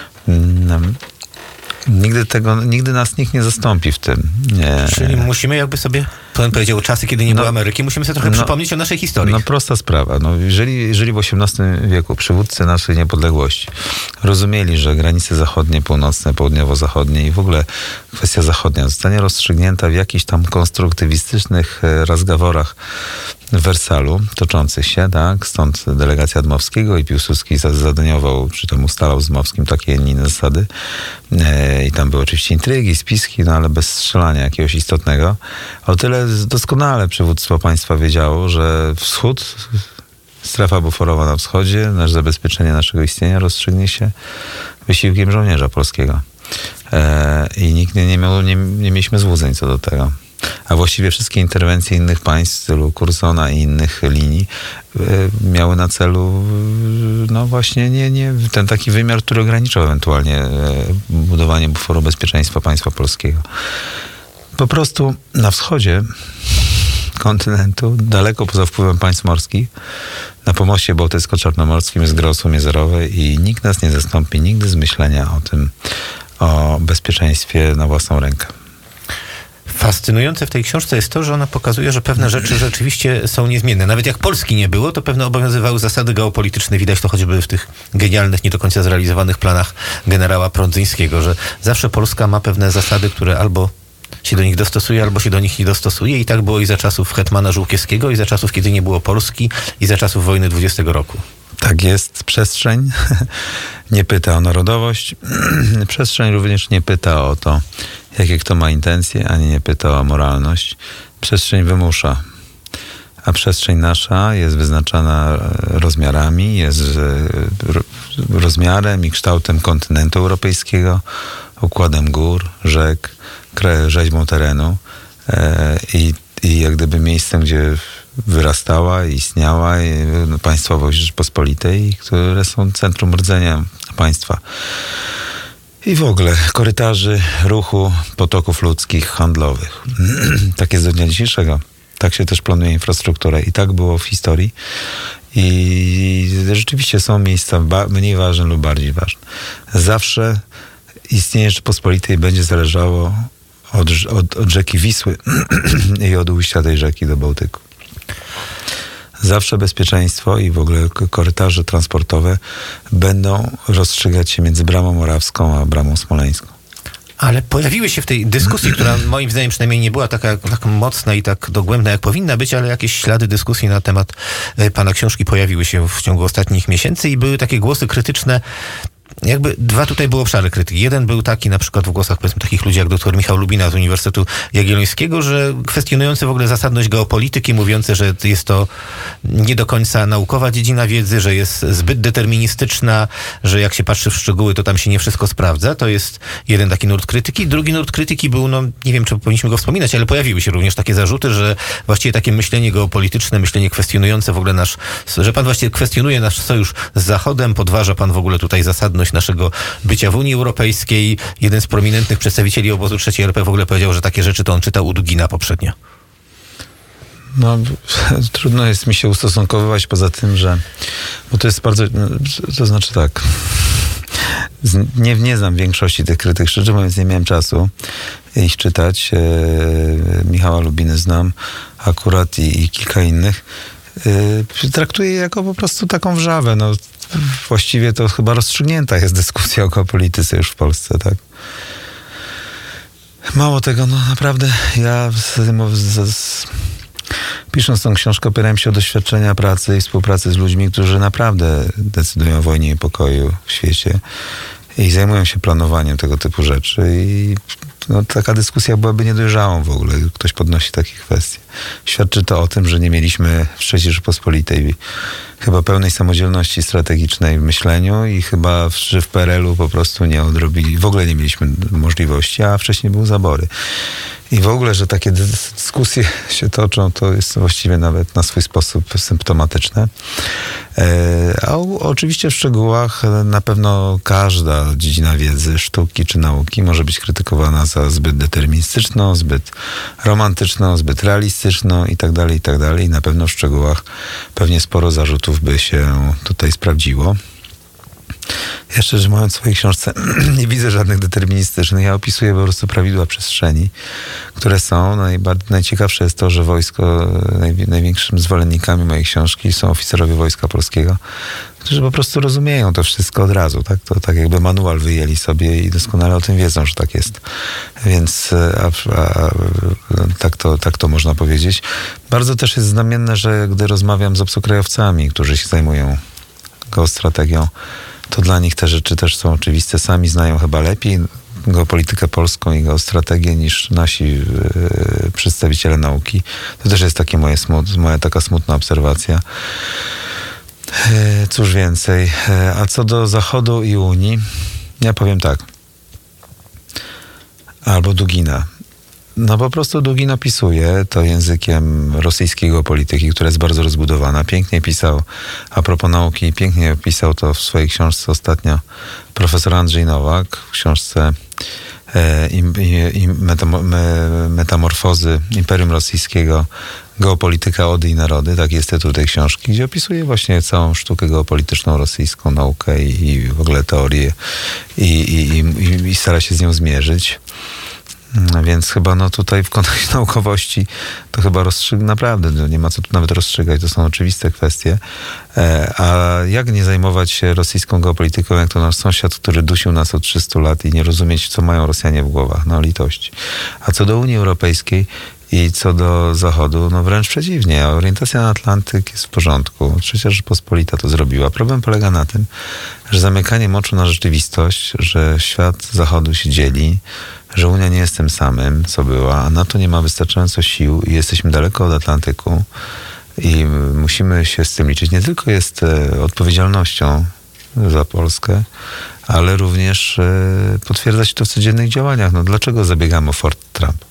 Speaker 3: Nigdy nas nikt nie zastąpi w tym.
Speaker 1: Czyli musimy jakby sobie, pan powiedział, czasy, kiedy nie było Ameryki, musimy sobie trochę przypomnieć o naszej historii.
Speaker 3: Prosta sprawa. Jeżeli w XVIII wieku przywódcy naszej niepodległości rozumieli, że granice zachodnie, północne, południowo-zachodnie i w ogóle kwestia zachodnia zostanie rozstrzygnięta w jakichś tam konstruktywistycznych rozgaworach w Wersalu toczących się, tak? Stąd delegacja Dmowskiego i Piłsudski zadaniował, czy tam ustalał z Dmowskim takie inne zasady. I tam były oczywiście intrygi, spiski, ale bez strzelania jakiegoś istotnego. O tyle doskonale przywództwo państwa wiedziało, że wschód, strefa buforowa na wschodzie, zabezpieczenie naszego istnienia rozstrzygnie się wysiłkiem żołnierza polskiego. I nikt nie mieliśmy złudzeń co do tego. A właściwie wszystkie interwencje innych państw w stylu Curzona i innych linii miały na celu właśnie nie ten taki wymiar, który ograniczał ewentualnie budowanie buforu bezpieczeństwa państwa polskiego. Po prostu na wschodzie kontynentu, daleko poza wpływem państw morskich, na pomoście bałtycko-czarnomorskim jest Gros Miezerowe i nikt nas nie zastąpi nigdy z myślenia o bezpieczeństwie na własną rękę.
Speaker 1: Fascynujące w tej książce jest to, że ona pokazuje, że pewne rzeczy rzeczywiście są niezmienne. Nawet jak Polski nie było, to pewne obowiązywały zasady geopolityczne. Widać to choćby w tych genialnych, nie do końca zrealizowanych planach generała Prądzyńskiego, że zawsze Polska ma pewne zasady, które albo się do nich dostosuje, albo się do nich nie dostosuje. I tak było i za czasów hetmana Żółkiewskiego, i za czasów, kiedy nie było Polski, i za czasów wojny 20 roku.
Speaker 3: Tak jest. Przestrzeń nie pyta o narodowość. Przestrzeń również nie pyta o to, jakie kto ma intencje, ani nie pyta o moralność. Przestrzeń wymusza. A przestrzeń nasza jest wyznaczana rozmiarami, jest rozmiarem i kształtem kontynentu europejskiego, układem gór, rzek, rzeźbą terenu i jak gdyby miejscem, gdzie wyrastała i istniała państwowość Rzeczypospolitej, które są centrum rdzenia państwa. I w ogóle korytarzy ruchu, potoków ludzkich, handlowych. Tak jest do dnia dzisiejszego. Tak się też planuje infrastrukturę. I tak było w historii. I rzeczywiście są miejsca mniej ważne lub bardziej ważne. Zawsze istnienie Rzeczypospolitej będzie zależało od rzeki Wisły i od ujścia tej rzeki do Bałtyku. Zawsze bezpieczeństwo i w ogóle korytarze transportowe będą rozstrzygać się między Bramą Morawską a Bramą Smoleńską.
Speaker 1: Ale pojawiły się w tej dyskusji, która moim zdaniem przynajmniej nie była tak mocna i tak dogłębna, jak powinna być, ale jakieś ślady dyskusji na temat pana książki pojawiły się w ciągu ostatnich miesięcy i były takie głosy krytyczne. Jakby dwa tutaj były obszary krytyki. Jeden był taki na przykład w głosach powiedzmy takich ludzi jak dr Michał Lubina z Uniwersytetu Jagiellońskiego, że kwestionujący w ogóle zasadność geopolityki, mówiący, że jest to nie do końca naukowa dziedzina wiedzy, że jest zbyt deterministyczna, że jak się patrzy w szczegóły, to tam się nie wszystko sprawdza. To jest jeden taki nurt krytyki. Drugi nurt krytyki był, nie wiem, czy powinniśmy go wspominać, ale pojawiły się również takie zarzuty, że właściwie takie myślenie geopolityczne, myślenie kwestionujące w ogóle że pan właściwie kwestionuje nasz sojusz z Zachodem, podważa pan w ogóle tutaj zasadność naszego bycia w Unii Europejskiej. Jeden z prominentnych przedstawicieli obozu III RP w ogóle powiedział, że takie rzeczy to on czytał u Dugina poprzednio.
Speaker 3: Trudno jest mi się ustosunkowywać poza tym, bo to jest bardzo, to znaczy tak, nie znam większości tych krytyk, szczerze mówiąc nie miałem czasu ich czytać. Michała Lubiny znam akurat i kilka innych. Traktuję je jako po prostu taką wrzawę. Właściwie to chyba rozstrzygnięta jest dyskusja o geopolityce już w Polsce, tak? Mało tego, naprawdę ja pisząc tą książkę opierałem się o doświadczenia pracy i współpracy z ludźmi, którzy naprawdę decydują o wojnie i pokoju w świecie i zajmują się planowaniem tego typu rzeczy i taka dyskusja byłaby niedojrzałą w ogóle, ktoś podnosi takie kwestie. Świadczy to o tym, że nie mieliśmy w III Rzeczypospolitej chyba pełnej samodzielności strategicznej w myśleniu i chyba w PRL-u po prostu nie odrobili, w ogóle nie mieliśmy możliwości, a wcześniej były zabory. I w ogóle, że takie dyskusje się toczą, to jest właściwie nawet na swój sposób symptomatyczne. A oczywiście w szczegółach na pewno każda dziedzina wiedzy, sztuki czy nauki może być krytykowana za zbyt deterministyczną, zbyt romantyczną, zbyt realistyczną i tak dalej, i tak dalej. I na pewno w szczegółach pewnie sporo zarzutów by się tutaj sprawdziło. Ja szczerze mówiąc w swojej książce nie widzę żadnych deterministycznych. Ja opisuję po prostu prawidła przestrzeni, które są. Najciekawsze jest to, że wojsko, największymi zwolennikami mojej książki są oficerowie Wojska Polskiego, którzy po prostu rozumieją to wszystko od razu. Tak? To tak jakby manual wyjęli sobie i doskonale o tym wiedzą, że tak jest. Więc tak to można powiedzieć. Bardzo też jest znamienne, że gdy rozmawiam z obcokrajowcami, którzy się zajmują geostrategią, to dla nich te rzeczy też są oczywiste. Sami znają chyba lepiej geopolitykę polską i geostrategię niż nasi przedstawiciele nauki. To też jest takie moja taka smutna obserwacja. Cóż więcej. A co do Zachodu i Unii, ja powiem tak. Albo Dugina. No po prostu Dugin opisuje to językiem rosyjskiej geopolityki, która jest bardzo rozbudowana. Pięknie pisał, a propos nauki, pięknie pisał to w swojej książce ostatnio profesor Andrzej Nowak, w książce Metamorfozy Imperium Rosyjskiego, Geopolityka, Ody i Narody, tak jest tytuł tej książki, gdzie opisuje właśnie całą sztukę geopolityczną rosyjską, naukę i w ogóle teorię i stara się z nią zmierzyć. Więc chyba tutaj w kontekście naukowości to chyba naprawdę nie ma co tu nawet rozstrzygać, to są oczywiste kwestie. A jak nie zajmować się rosyjską geopolityką, jak to nasz sąsiad, który dusił nas od 300 lat i nie rozumieć, co mają Rosjanie w głowach, no litości. A co do Unii Europejskiej i co do Zachodu, no wręcz przeciwnie. Orientacja na Atlantyk jest w porządku. Trzecia Rzeczpospolita to zrobiła. Problem polega na tym, że zamykanie oczu na rzeczywistość, że świat Zachodu się dzieli, że Unia nie jest tym samym, co była, a NATO nie ma wystarczająco sił i jesteśmy daleko od Atlantyku i musimy się z tym liczyć. Nie tylko jest odpowiedzialnością za Polskę, ale również potwierdzać to w codziennych działaniach. No dlaczego zabiegamy o Fort Trump?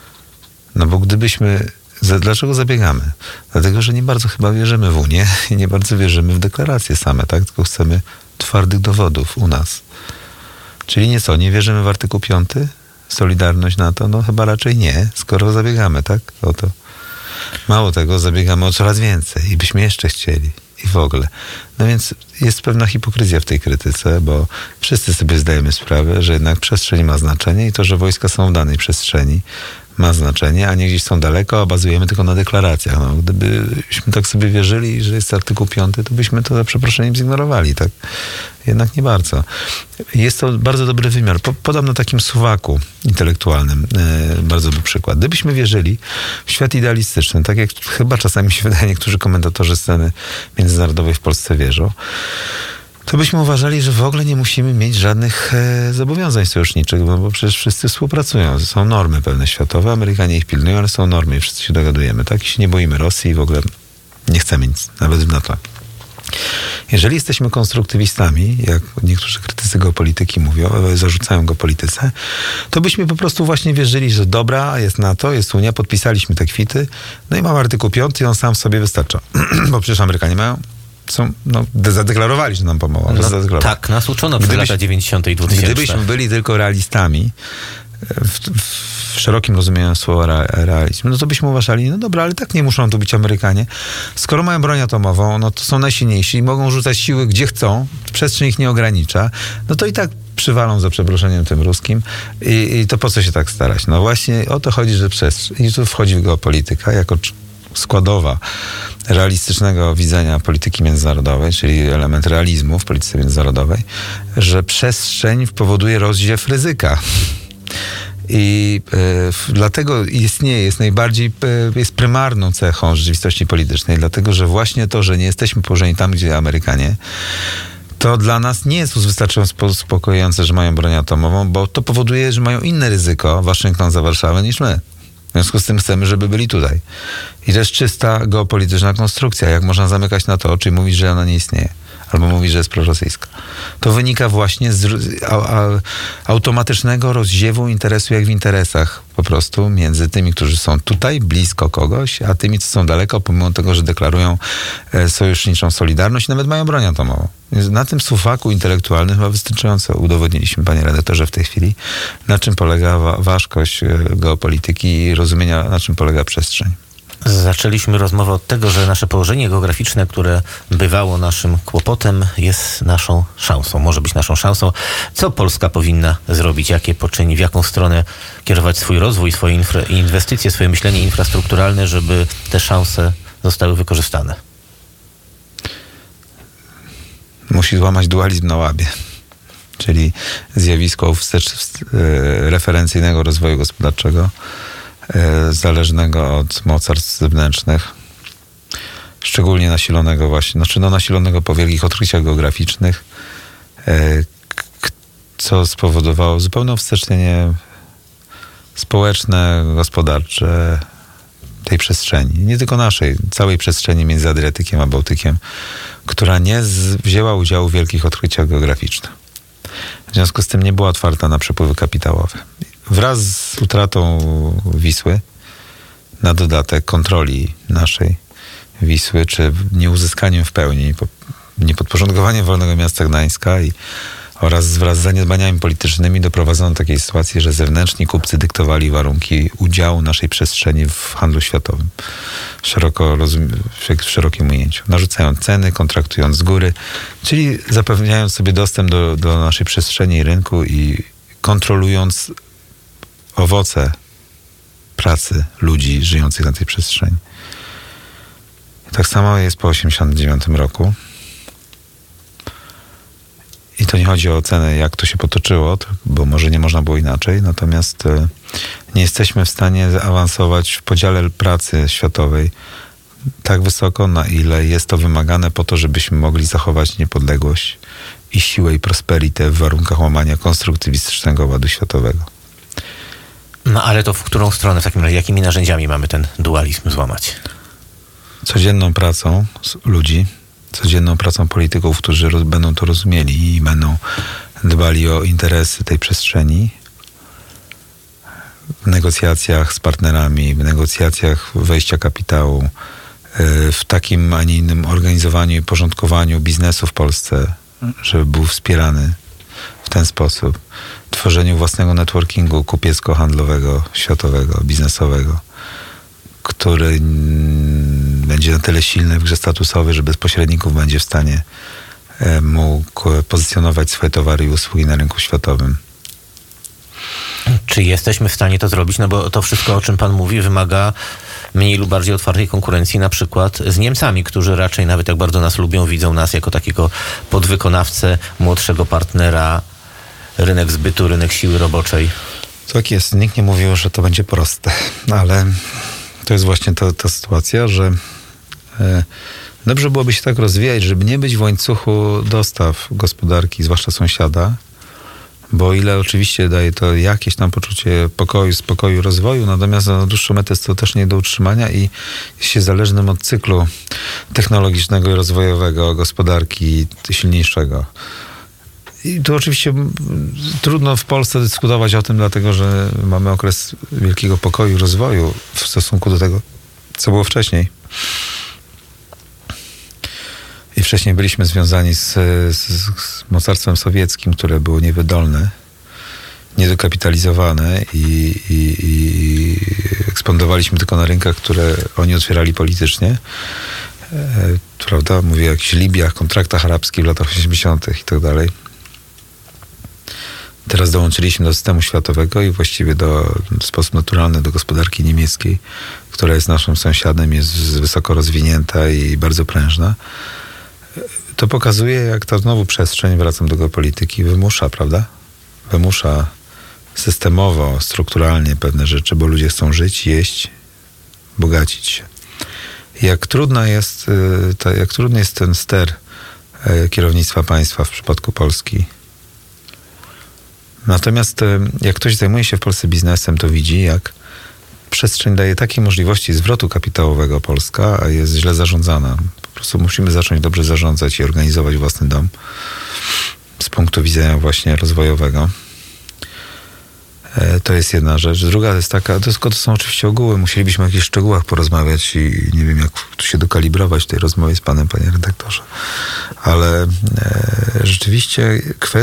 Speaker 3: No bo dlaczego zabiegamy? Dlatego, że nie bardzo chyba wierzymy w Unię i nie bardzo wierzymy w deklaracje same, tak? Tylko chcemy twardych dowodów u nas. Czyli nie wierzymy w artykuł 5? Solidarność NATO? No chyba raczej nie, skoro zabiegamy, tak? O to. Mało tego, zabiegamy o coraz więcej i byśmy jeszcze chcieli. I w ogóle. No więc jest pewna hipokryzja w tej krytyce, bo wszyscy sobie zdajemy sprawę, że jednak przestrzeń ma znaczenie i to, że wojska są w danej przestrzeni, ma znaczenie, a nie gdzieś są daleko, a bazujemy tylko na deklaracjach. No, gdybyśmy tak sobie wierzyli, że jest artykuł 5, to byśmy to za przeproszeniem zignorowali, tak? Jednak nie bardzo. Jest to bardzo dobry wymiar. Podam na takim suwaku intelektualnym bardzo dobry przykład. Gdybyśmy wierzyli w świat idealistyczny, tak jak chyba czasami się wydaje, niektórzy komentatorzy sceny międzynarodowej w Polsce wierzą, to byśmy uważali, że w ogóle nie musimy mieć żadnych zobowiązań sojuszniczych, bo przecież wszyscy współpracują. Są normy pewne światowe, Amerykanie ich pilnują, ale są normy i wszyscy się dogadujemy. Tak? I się nie boimy Rosji i w ogóle nie chcemy nic, nawet w NATO. Jeżeli jesteśmy konstruktywistami, jak niektórzy krytycy geopolityki mówią, zarzucają geopolityce, to byśmy po prostu właśnie wierzyli, że dobra, jest NATO, jest Unia, podpisaliśmy te kwity, no i mamy artykuł 5 i on sam sobie wystarcza. Bo przecież Amerykanie zadeklarowali, że nam pomogą.
Speaker 1: No, tak, nas uczono przez lata 90. i 2000.
Speaker 3: Gdybyśmy byli tylko realistami, w szerokim rozumieniu słowa realizm, no to byśmy uważali, no dobra, ale tak nie muszą tu być Amerykanie. Skoro mają broń atomową, no to są najsilniejsi i mogą rzucać siły gdzie chcą, przestrzeń ich nie ogranicza, no to i tak przywalą za przeproszeniem tym ruskim i to po co się tak starać? No właśnie o to chodzi, że przestrzeń, i tu wchodzi geopolityka jako składowa realistycznego widzenia polityki międzynarodowej, czyli element realizmu w polityce międzynarodowej, że przestrzeń powoduje rozziew ryzyka. I dlatego istnieje, jest prymarną cechą rzeczywistości politycznej, dlatego że właśnie to, że nie jesteśmy położeni tam, gdzie Amerykanie, to dla nas nie jest wystarczająco uspokojące, że mają broń atomową, bo to powoduje, że mają inne ryzyko Waszyngton za Warszawę niż my. związku z tym chcemy, żeby byli tutaj. I to jest czysta geopolityczna konstrukcja. Jak można zamykać na to oczy i mówić, że ona nie istnieje? Albo mówić, że jest prorosyjska. To wynika właśnie z automatycznego rozziewu interesu, jak w interesach po prostu, między tymi, którzy są tutaj, blisko kogoś, a tymi, co są daleko, pomimo tego, że deklarują sojuszniczą solidarność i nawet mają broń atomową. Więc na tym suwaku intelektualnym chyba wystarczająco udowodniliśmy, panie redaktorze, w tej chwili, na czym polega ważkość geopolityki i rozumienia, na czym polega przestrzeń.
Speaker 1: Zaczęliśmy rozmowę od tego, że nasze położenie geograficzne, które bywało naszym kłopotem, jest naszą szansą, może być naszą szansą. Co Polska powinna zrobić? Jakie poczyni? W jaką stronę kierować swój rozwój, swoje inwestycje, swoje myślenie infrastrukturalne, żeby te szanse zostały wykorzystane?
Speaker 3: Musi złamać dualizm na łabie, czyli zjawisko referencyjnego rozwoju gospodarczego, zależnego od mocarstw zewnętrznych, szczególnie nasilonego właśnie, nasilonego po wielkich odkryciach geograficznych, co spowodowało zupełne wstecznienie społeczne, gospodarcze tej przestrzeni. Nie tylko naszej, całej przestrzeni między Adriatykiem a Bałtykiem, która nie wzięła udziału w wielkich odkryciach geograficznych. W związku z tym nie była otwarta na przepływy kapitałowe. Wraz z utratą Wisły, na dodatek kontroli naszej Wisły, czy nieuzyskaniem w pełni, niepodporządkowaniem Wolnego Miasta Gdańska oraz wraz z zaniedbaniami politycznymi doprowadzono do takiej sytuacji, że zewnętrzni kupcy dyktowali warunki udziału naszej przestrzeni w handlu światowym. W szerokim ujęciu. Narzucając ceny, kontraktując z góry, czyli zapewniając sobie dostęp do naszej przestrzeni i rynku i kontrolując owoce pracy ludzi żyjących na tej przestrzeni. I tak samo jest po 1989 roku. I to nie chodzi o ocenę, jak to się potoczyło, bo może nie można było inaczej, natomiast nie jesteśmy w stanie zaawansować w podziale pracy światowej tak wysoko, na ile jest to wymagane po to, żebyśmy mogli zachować niepodległość i siłę i prosperitę w warunkach łamania konstruktywistycznego ładu światowego.
Speaker 1: No ale to w którą stronę w takim razie, jakimi narzędziami mamy ten dualizm złamać?
Speaker 3: Codzienną pracą ludzi, codzienną pracą polityków, którzy będą to rozumieli i będą dbali o interesy tej przestrzeni, w negocjacjach z partnerami, w negocjacjach wejścia kapitału, w takim, a nie innym organizowaniu i porządkowaniu biznesu w Polsce, żeby był wspierany w ten sposób, tworzeniu własnego networkingu kupiecko-handlowego, światowego, biznesowego, który będzie na tyle silny w grze statusowej, że bez pośredników będzie w stanie mógł pozycjonować swoje towary i usługi na rynku światowym.
Speaker 1: Czy jesteśmy w stanie to zrobić? No bo to wszystko, o czym pan mówi, wymaga mniej lub bardziej otwartej konkurencji, na przykład z Niemcami, którzy raczej, nawet jak bardzo nas lubią, widzą nas jako takiego podwykonawcę, młodszego partnera, rynek zbytu, rynek siły roboczej.
Speaker 3: Tak jest. Nikt nie mówił, że to będzie proste, ale to jest właśnie ta sytuacja, że dobrze byłoby się tak rozwijać, żeby nie być w łańcuchu dostaw gospodarki, zwłaszcza sąsiada, bo o ile oczywiście daje to jakieś tam poczucie pokoju, spokoju, rozwoju, natomiast na dłuższą metę jest to też nie do utrzymania i jest się zależnym od cyklu technologicznego i rozwojowego gospodarki silniejszego. I tu oczywiście trudno w Polsce dyskutować o tym, dlatego że mamy okres wielkiego pokoju i rozwoju w stosunku do tego, co było wcześniej. I wcześniej byliśmy związani z mocarstwem sowieckim, które było niewydolne, niedokapitalizowane i ekspandowaliśmy tylko na rynkach, które oni otwierali politycznie. Prawda? Mówię o jakichś Libiach, kontraktach arabskich w latach 80. i tak dalej. Teraz dołączyliśmy do systemu światowego i właściwie w sposób naturalny do gospodarki niemieckiej, która jest naszym sąsiadem, jest wysoko rozwinięta i bardzo prężna. To pokazuje, jak ta znowu przestrzeń, wracam do geopolityki, wymusza, prawda? Wymusza systemowo, strukturalnie pewne rzeczy, bo ludzie chcą żyć, jeść, bogacić się. Jak trudny jest ten ster kierownictwa państwa w przypadku Polski. Natomiast jak ktoś zajmuje się w Polsce biznesem, to widzi, jak przestrzeń daje takie możliwości zwrotu kapitałowego Polska, a jest źle zarządzana. Po prostu musimy zacząć dobrze zarządzać i organizować własny dom z punktu widzenia właśnie rozwojowego. To jest jedna rzecz. Druga jest taka, to są oczywiście ogóły. Musielibyśmy o jakichś szczegółach porozmawiać i nie wiem, jak tu się dokalibrować w tej rozmowie z panem, panie redaktorze. Ale rzeczywiście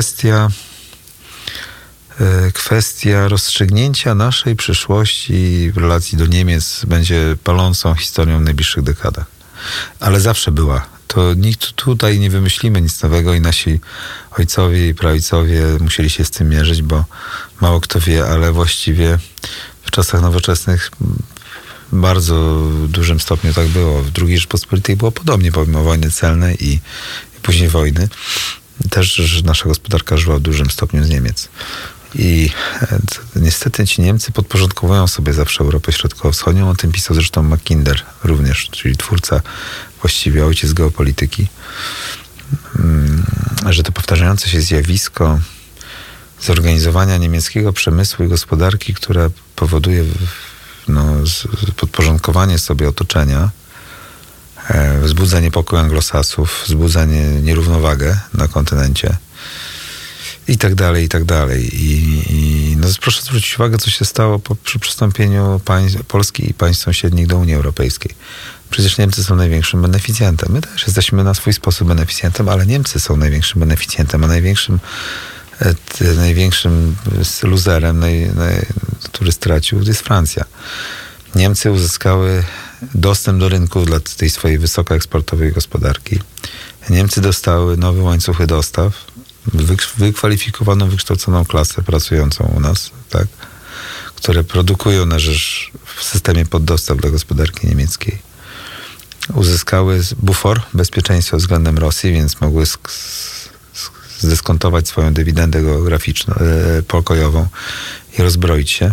Speaker 3: kwestia rozstrzygnięcia naszej przyszłości w relacji do Niemiec będzie palącą historią w najbliższych dekadach. Ale zawsze była. To nikt tutaj nie wymyślimy nic nowego i nasi ojcowie i praojcowie musieli się z tym mierzyć, bo mało kto wie, ale właściwie w czasach nowoczesnych w bardzo dużym stopniu tak było. W II Rzeczypospolitej było podobnie, pomimo wojny celnej i później wojny. Też nasza gospodarka żyła w dużym stopniu z Niemiec. I niestety ci Niemcy podporządkowują sobie zawsze Europę Środkowo-Wschodnią. O tym pisał zresztą Mackinder również, czyli twórca, właściwie ojciec geopolityki, że to powtarzające się zjawisko zorganizowania niemieckiego przemysłu i gospodarki, które powoduje podporządkowanie sobie otoczenia, wzbudza niepokój Anglosasów, wzbudza nierównowagę na kontynencie i tak dalej, i tak dalej. I proszę zwrócić uwagę, co się stało przy przystąpieniu Polski i państw sąsiednich do Unii Europejskiej. Przecież Niemcy są największym beneficjentem. My też jesteśmy na swój sposób beneficjentem, ale Niemcy są największym beneficjentem, a największym luzerem, który stracił, jest Francja. Niemcy uzyskały dostęp do rynku dla tej swojej wysoko eksportowej gospodarki. Niemcy dostały nowe łańcuchy dostaw, wykwalifikowaną, wykształconą klasę pracującą u nas, tak, które produkują na rzecz w systemie poddostaw dla gospodarki niemieckiej. Uzyskały bufor bezpieczeństwa względem Rosji, więc mogły zdyskontować swoją dywidendę geograficzną, pokojową i rozbroić się.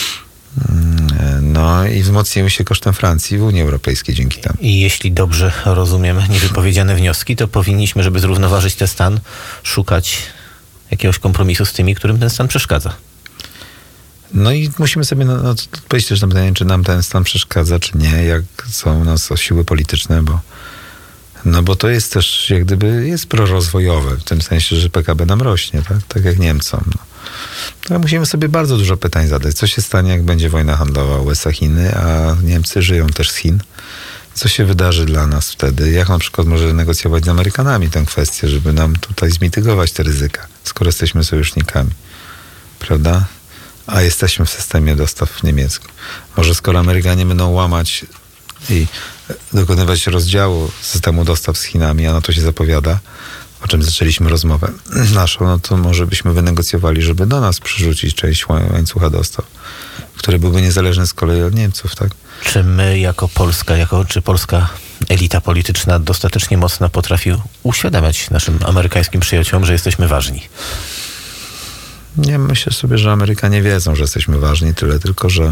Speaker 3: No i wzmocniły się kosztem Francji w Unii Europejskiej dzięki temu.
Speaker 1: I jeśli dobrze rozumiem niewypowiedziane wnioski, to powinniśmy, żeby zrównoważyć ten stan, szukać jakiegoś kompromisu z tymi, którym ten stan przeszkadza.
Speaker 3: No i musimy sobie odpowiedzieć też na pytanie, czy nam ten stan przeszkadza, czy nie, jak są u nas siły polityczne, bo to jest też jak gdyby jest prorozwojowe, w tym sensie, że PKB nam rośnie, tak jak Niemcom. To musimy sobie bardzo dużo pytań zadać. Co się stanie, jak będzie wojna handlowa USA-Chiny, a Niemcy żyją też z Chin? Co się wydarzy dla nas wtedy? Jak na przykład może negocjować z Amerykanami tę kwestię, żeby nam tutaj zmitygować te ryzyka, skoro jesteśmy sojusznikami, prawda? A jesteśmy w systemie dostaw niemieckim. Może skoro Amerykanie będą łamać i dokonywać rozdziału systemu dostaw z Chinami, a na to się zapowiada, o czym zaczęliśmy rozmowę naszą, no to może byśmy wynegocjowali, żeby do nas przerzucić część łańcucha dostaw, który byłby niezależny z kolei od Niemców, tak?
Speaker 1: Czy my jako Polska, czy polska elita polityczna dostatecznie mocno potrafi uświadamiać naszym amerykańskim przyjaciołom, że jesteśmy ważni?
Speaker 3: Nie, myślę sobie, że Amerykanie wiedzą, że jesteśmy ważni, tyle tylko, że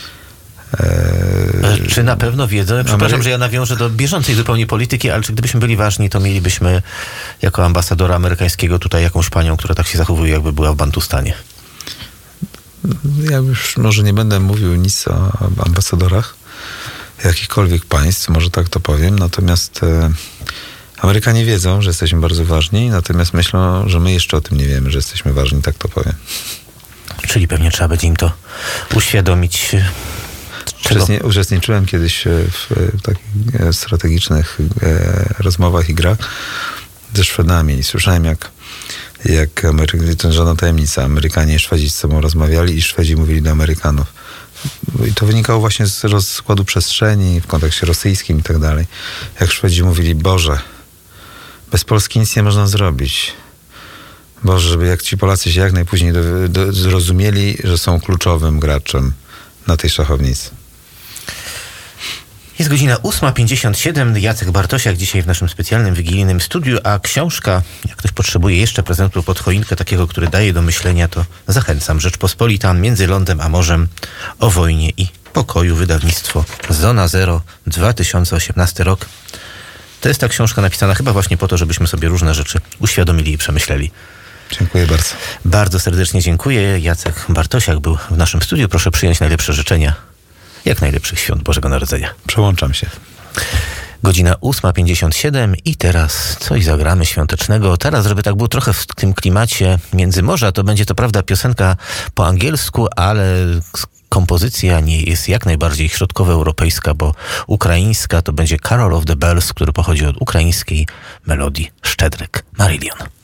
Speaker 1: czy na pewno wiedzą? Przepraszam, że ja nawiążę do bieżącej zupełnie polityki, ale czy gdybyśmy byli ważni, to mielibyśmy jako ambasadora amerykańskiego tutaj jakąś panią, która tak się zachowuje, jakby była w Bantustanie?
Speaker 3: Ja już może nie będę mówił nic o ambasadorach jakichkolwiek państw, może tak to powiem, natomiast Amerykanie wiedzą, że jesteśmy bardzo ważni, natomiast myślą, że my jeszcze o tym nie wiemy, że jesteśmy ważni, tak to powiem.
Speaker 1: Czyli pewnie trzeba będzie im to uświadomić.
Speaker 3: Uczestniczyłem kiedyś w takich strategicznych rozmowach i grach ze Szwedami i słyszałem, jak to żadna tajemnica, Amerykanie i Szwedzi z sobą rozmawiali i Szwedzi mówili do Amerykanów. I to wynikało właśnie z rozkładu przestrzeni w kontekście rosyjskim i tak dalej. Jak Szwedzi mówili, Boże, bez Polski nic nie można zrobić. Boże, żeby jak ci Polacy się jak najpóźniej zrozumieli, że są kluczowym graczem na tej szachownicy.
Speaker 1: Jest godzina 8:57. Jacek Bartosiak dzisiaj w naszym specjalnym wigilijnym studiu, a książka, jak ktoś potrzebuje jeszcze prezentu pod choinkę, takiego, który daje do myślenia, to zachęcam. Rzeczpospolita między lądem a morzem, o wojnie i pokoju, wydawnictwo Zona Zero, 2018 rok. To jest ta książka napisana chyba właśnie po to, żebyśmy sobie różne rzeczy uświadomili i przemyśleli.
Speaker 3: Dziękuję bardzo.
Speaker 1: Bardzo serdecznie dziękuję. Jacek Bartosiak był w naszym studiu. Proszę przyjąć najlepsze życzenia. Jak najlepszych świąt Bożego Narodzenia.
Speaker 3: Przełączam się.
Speaker 1: Godzina 8:57 i teraz coś zagramy świątecznego. Teraz, żeby tak było trochę w tym klimacie Międzymorza, to będzie to prawda piosenka po angielsku, ale kompozycja nie jest jak najbardziej środkowoeuropejska, bo ukraińska to będzie Carol of the Bells, który pochodzi od ukraińskiej melodii Szczedryk. Marillion.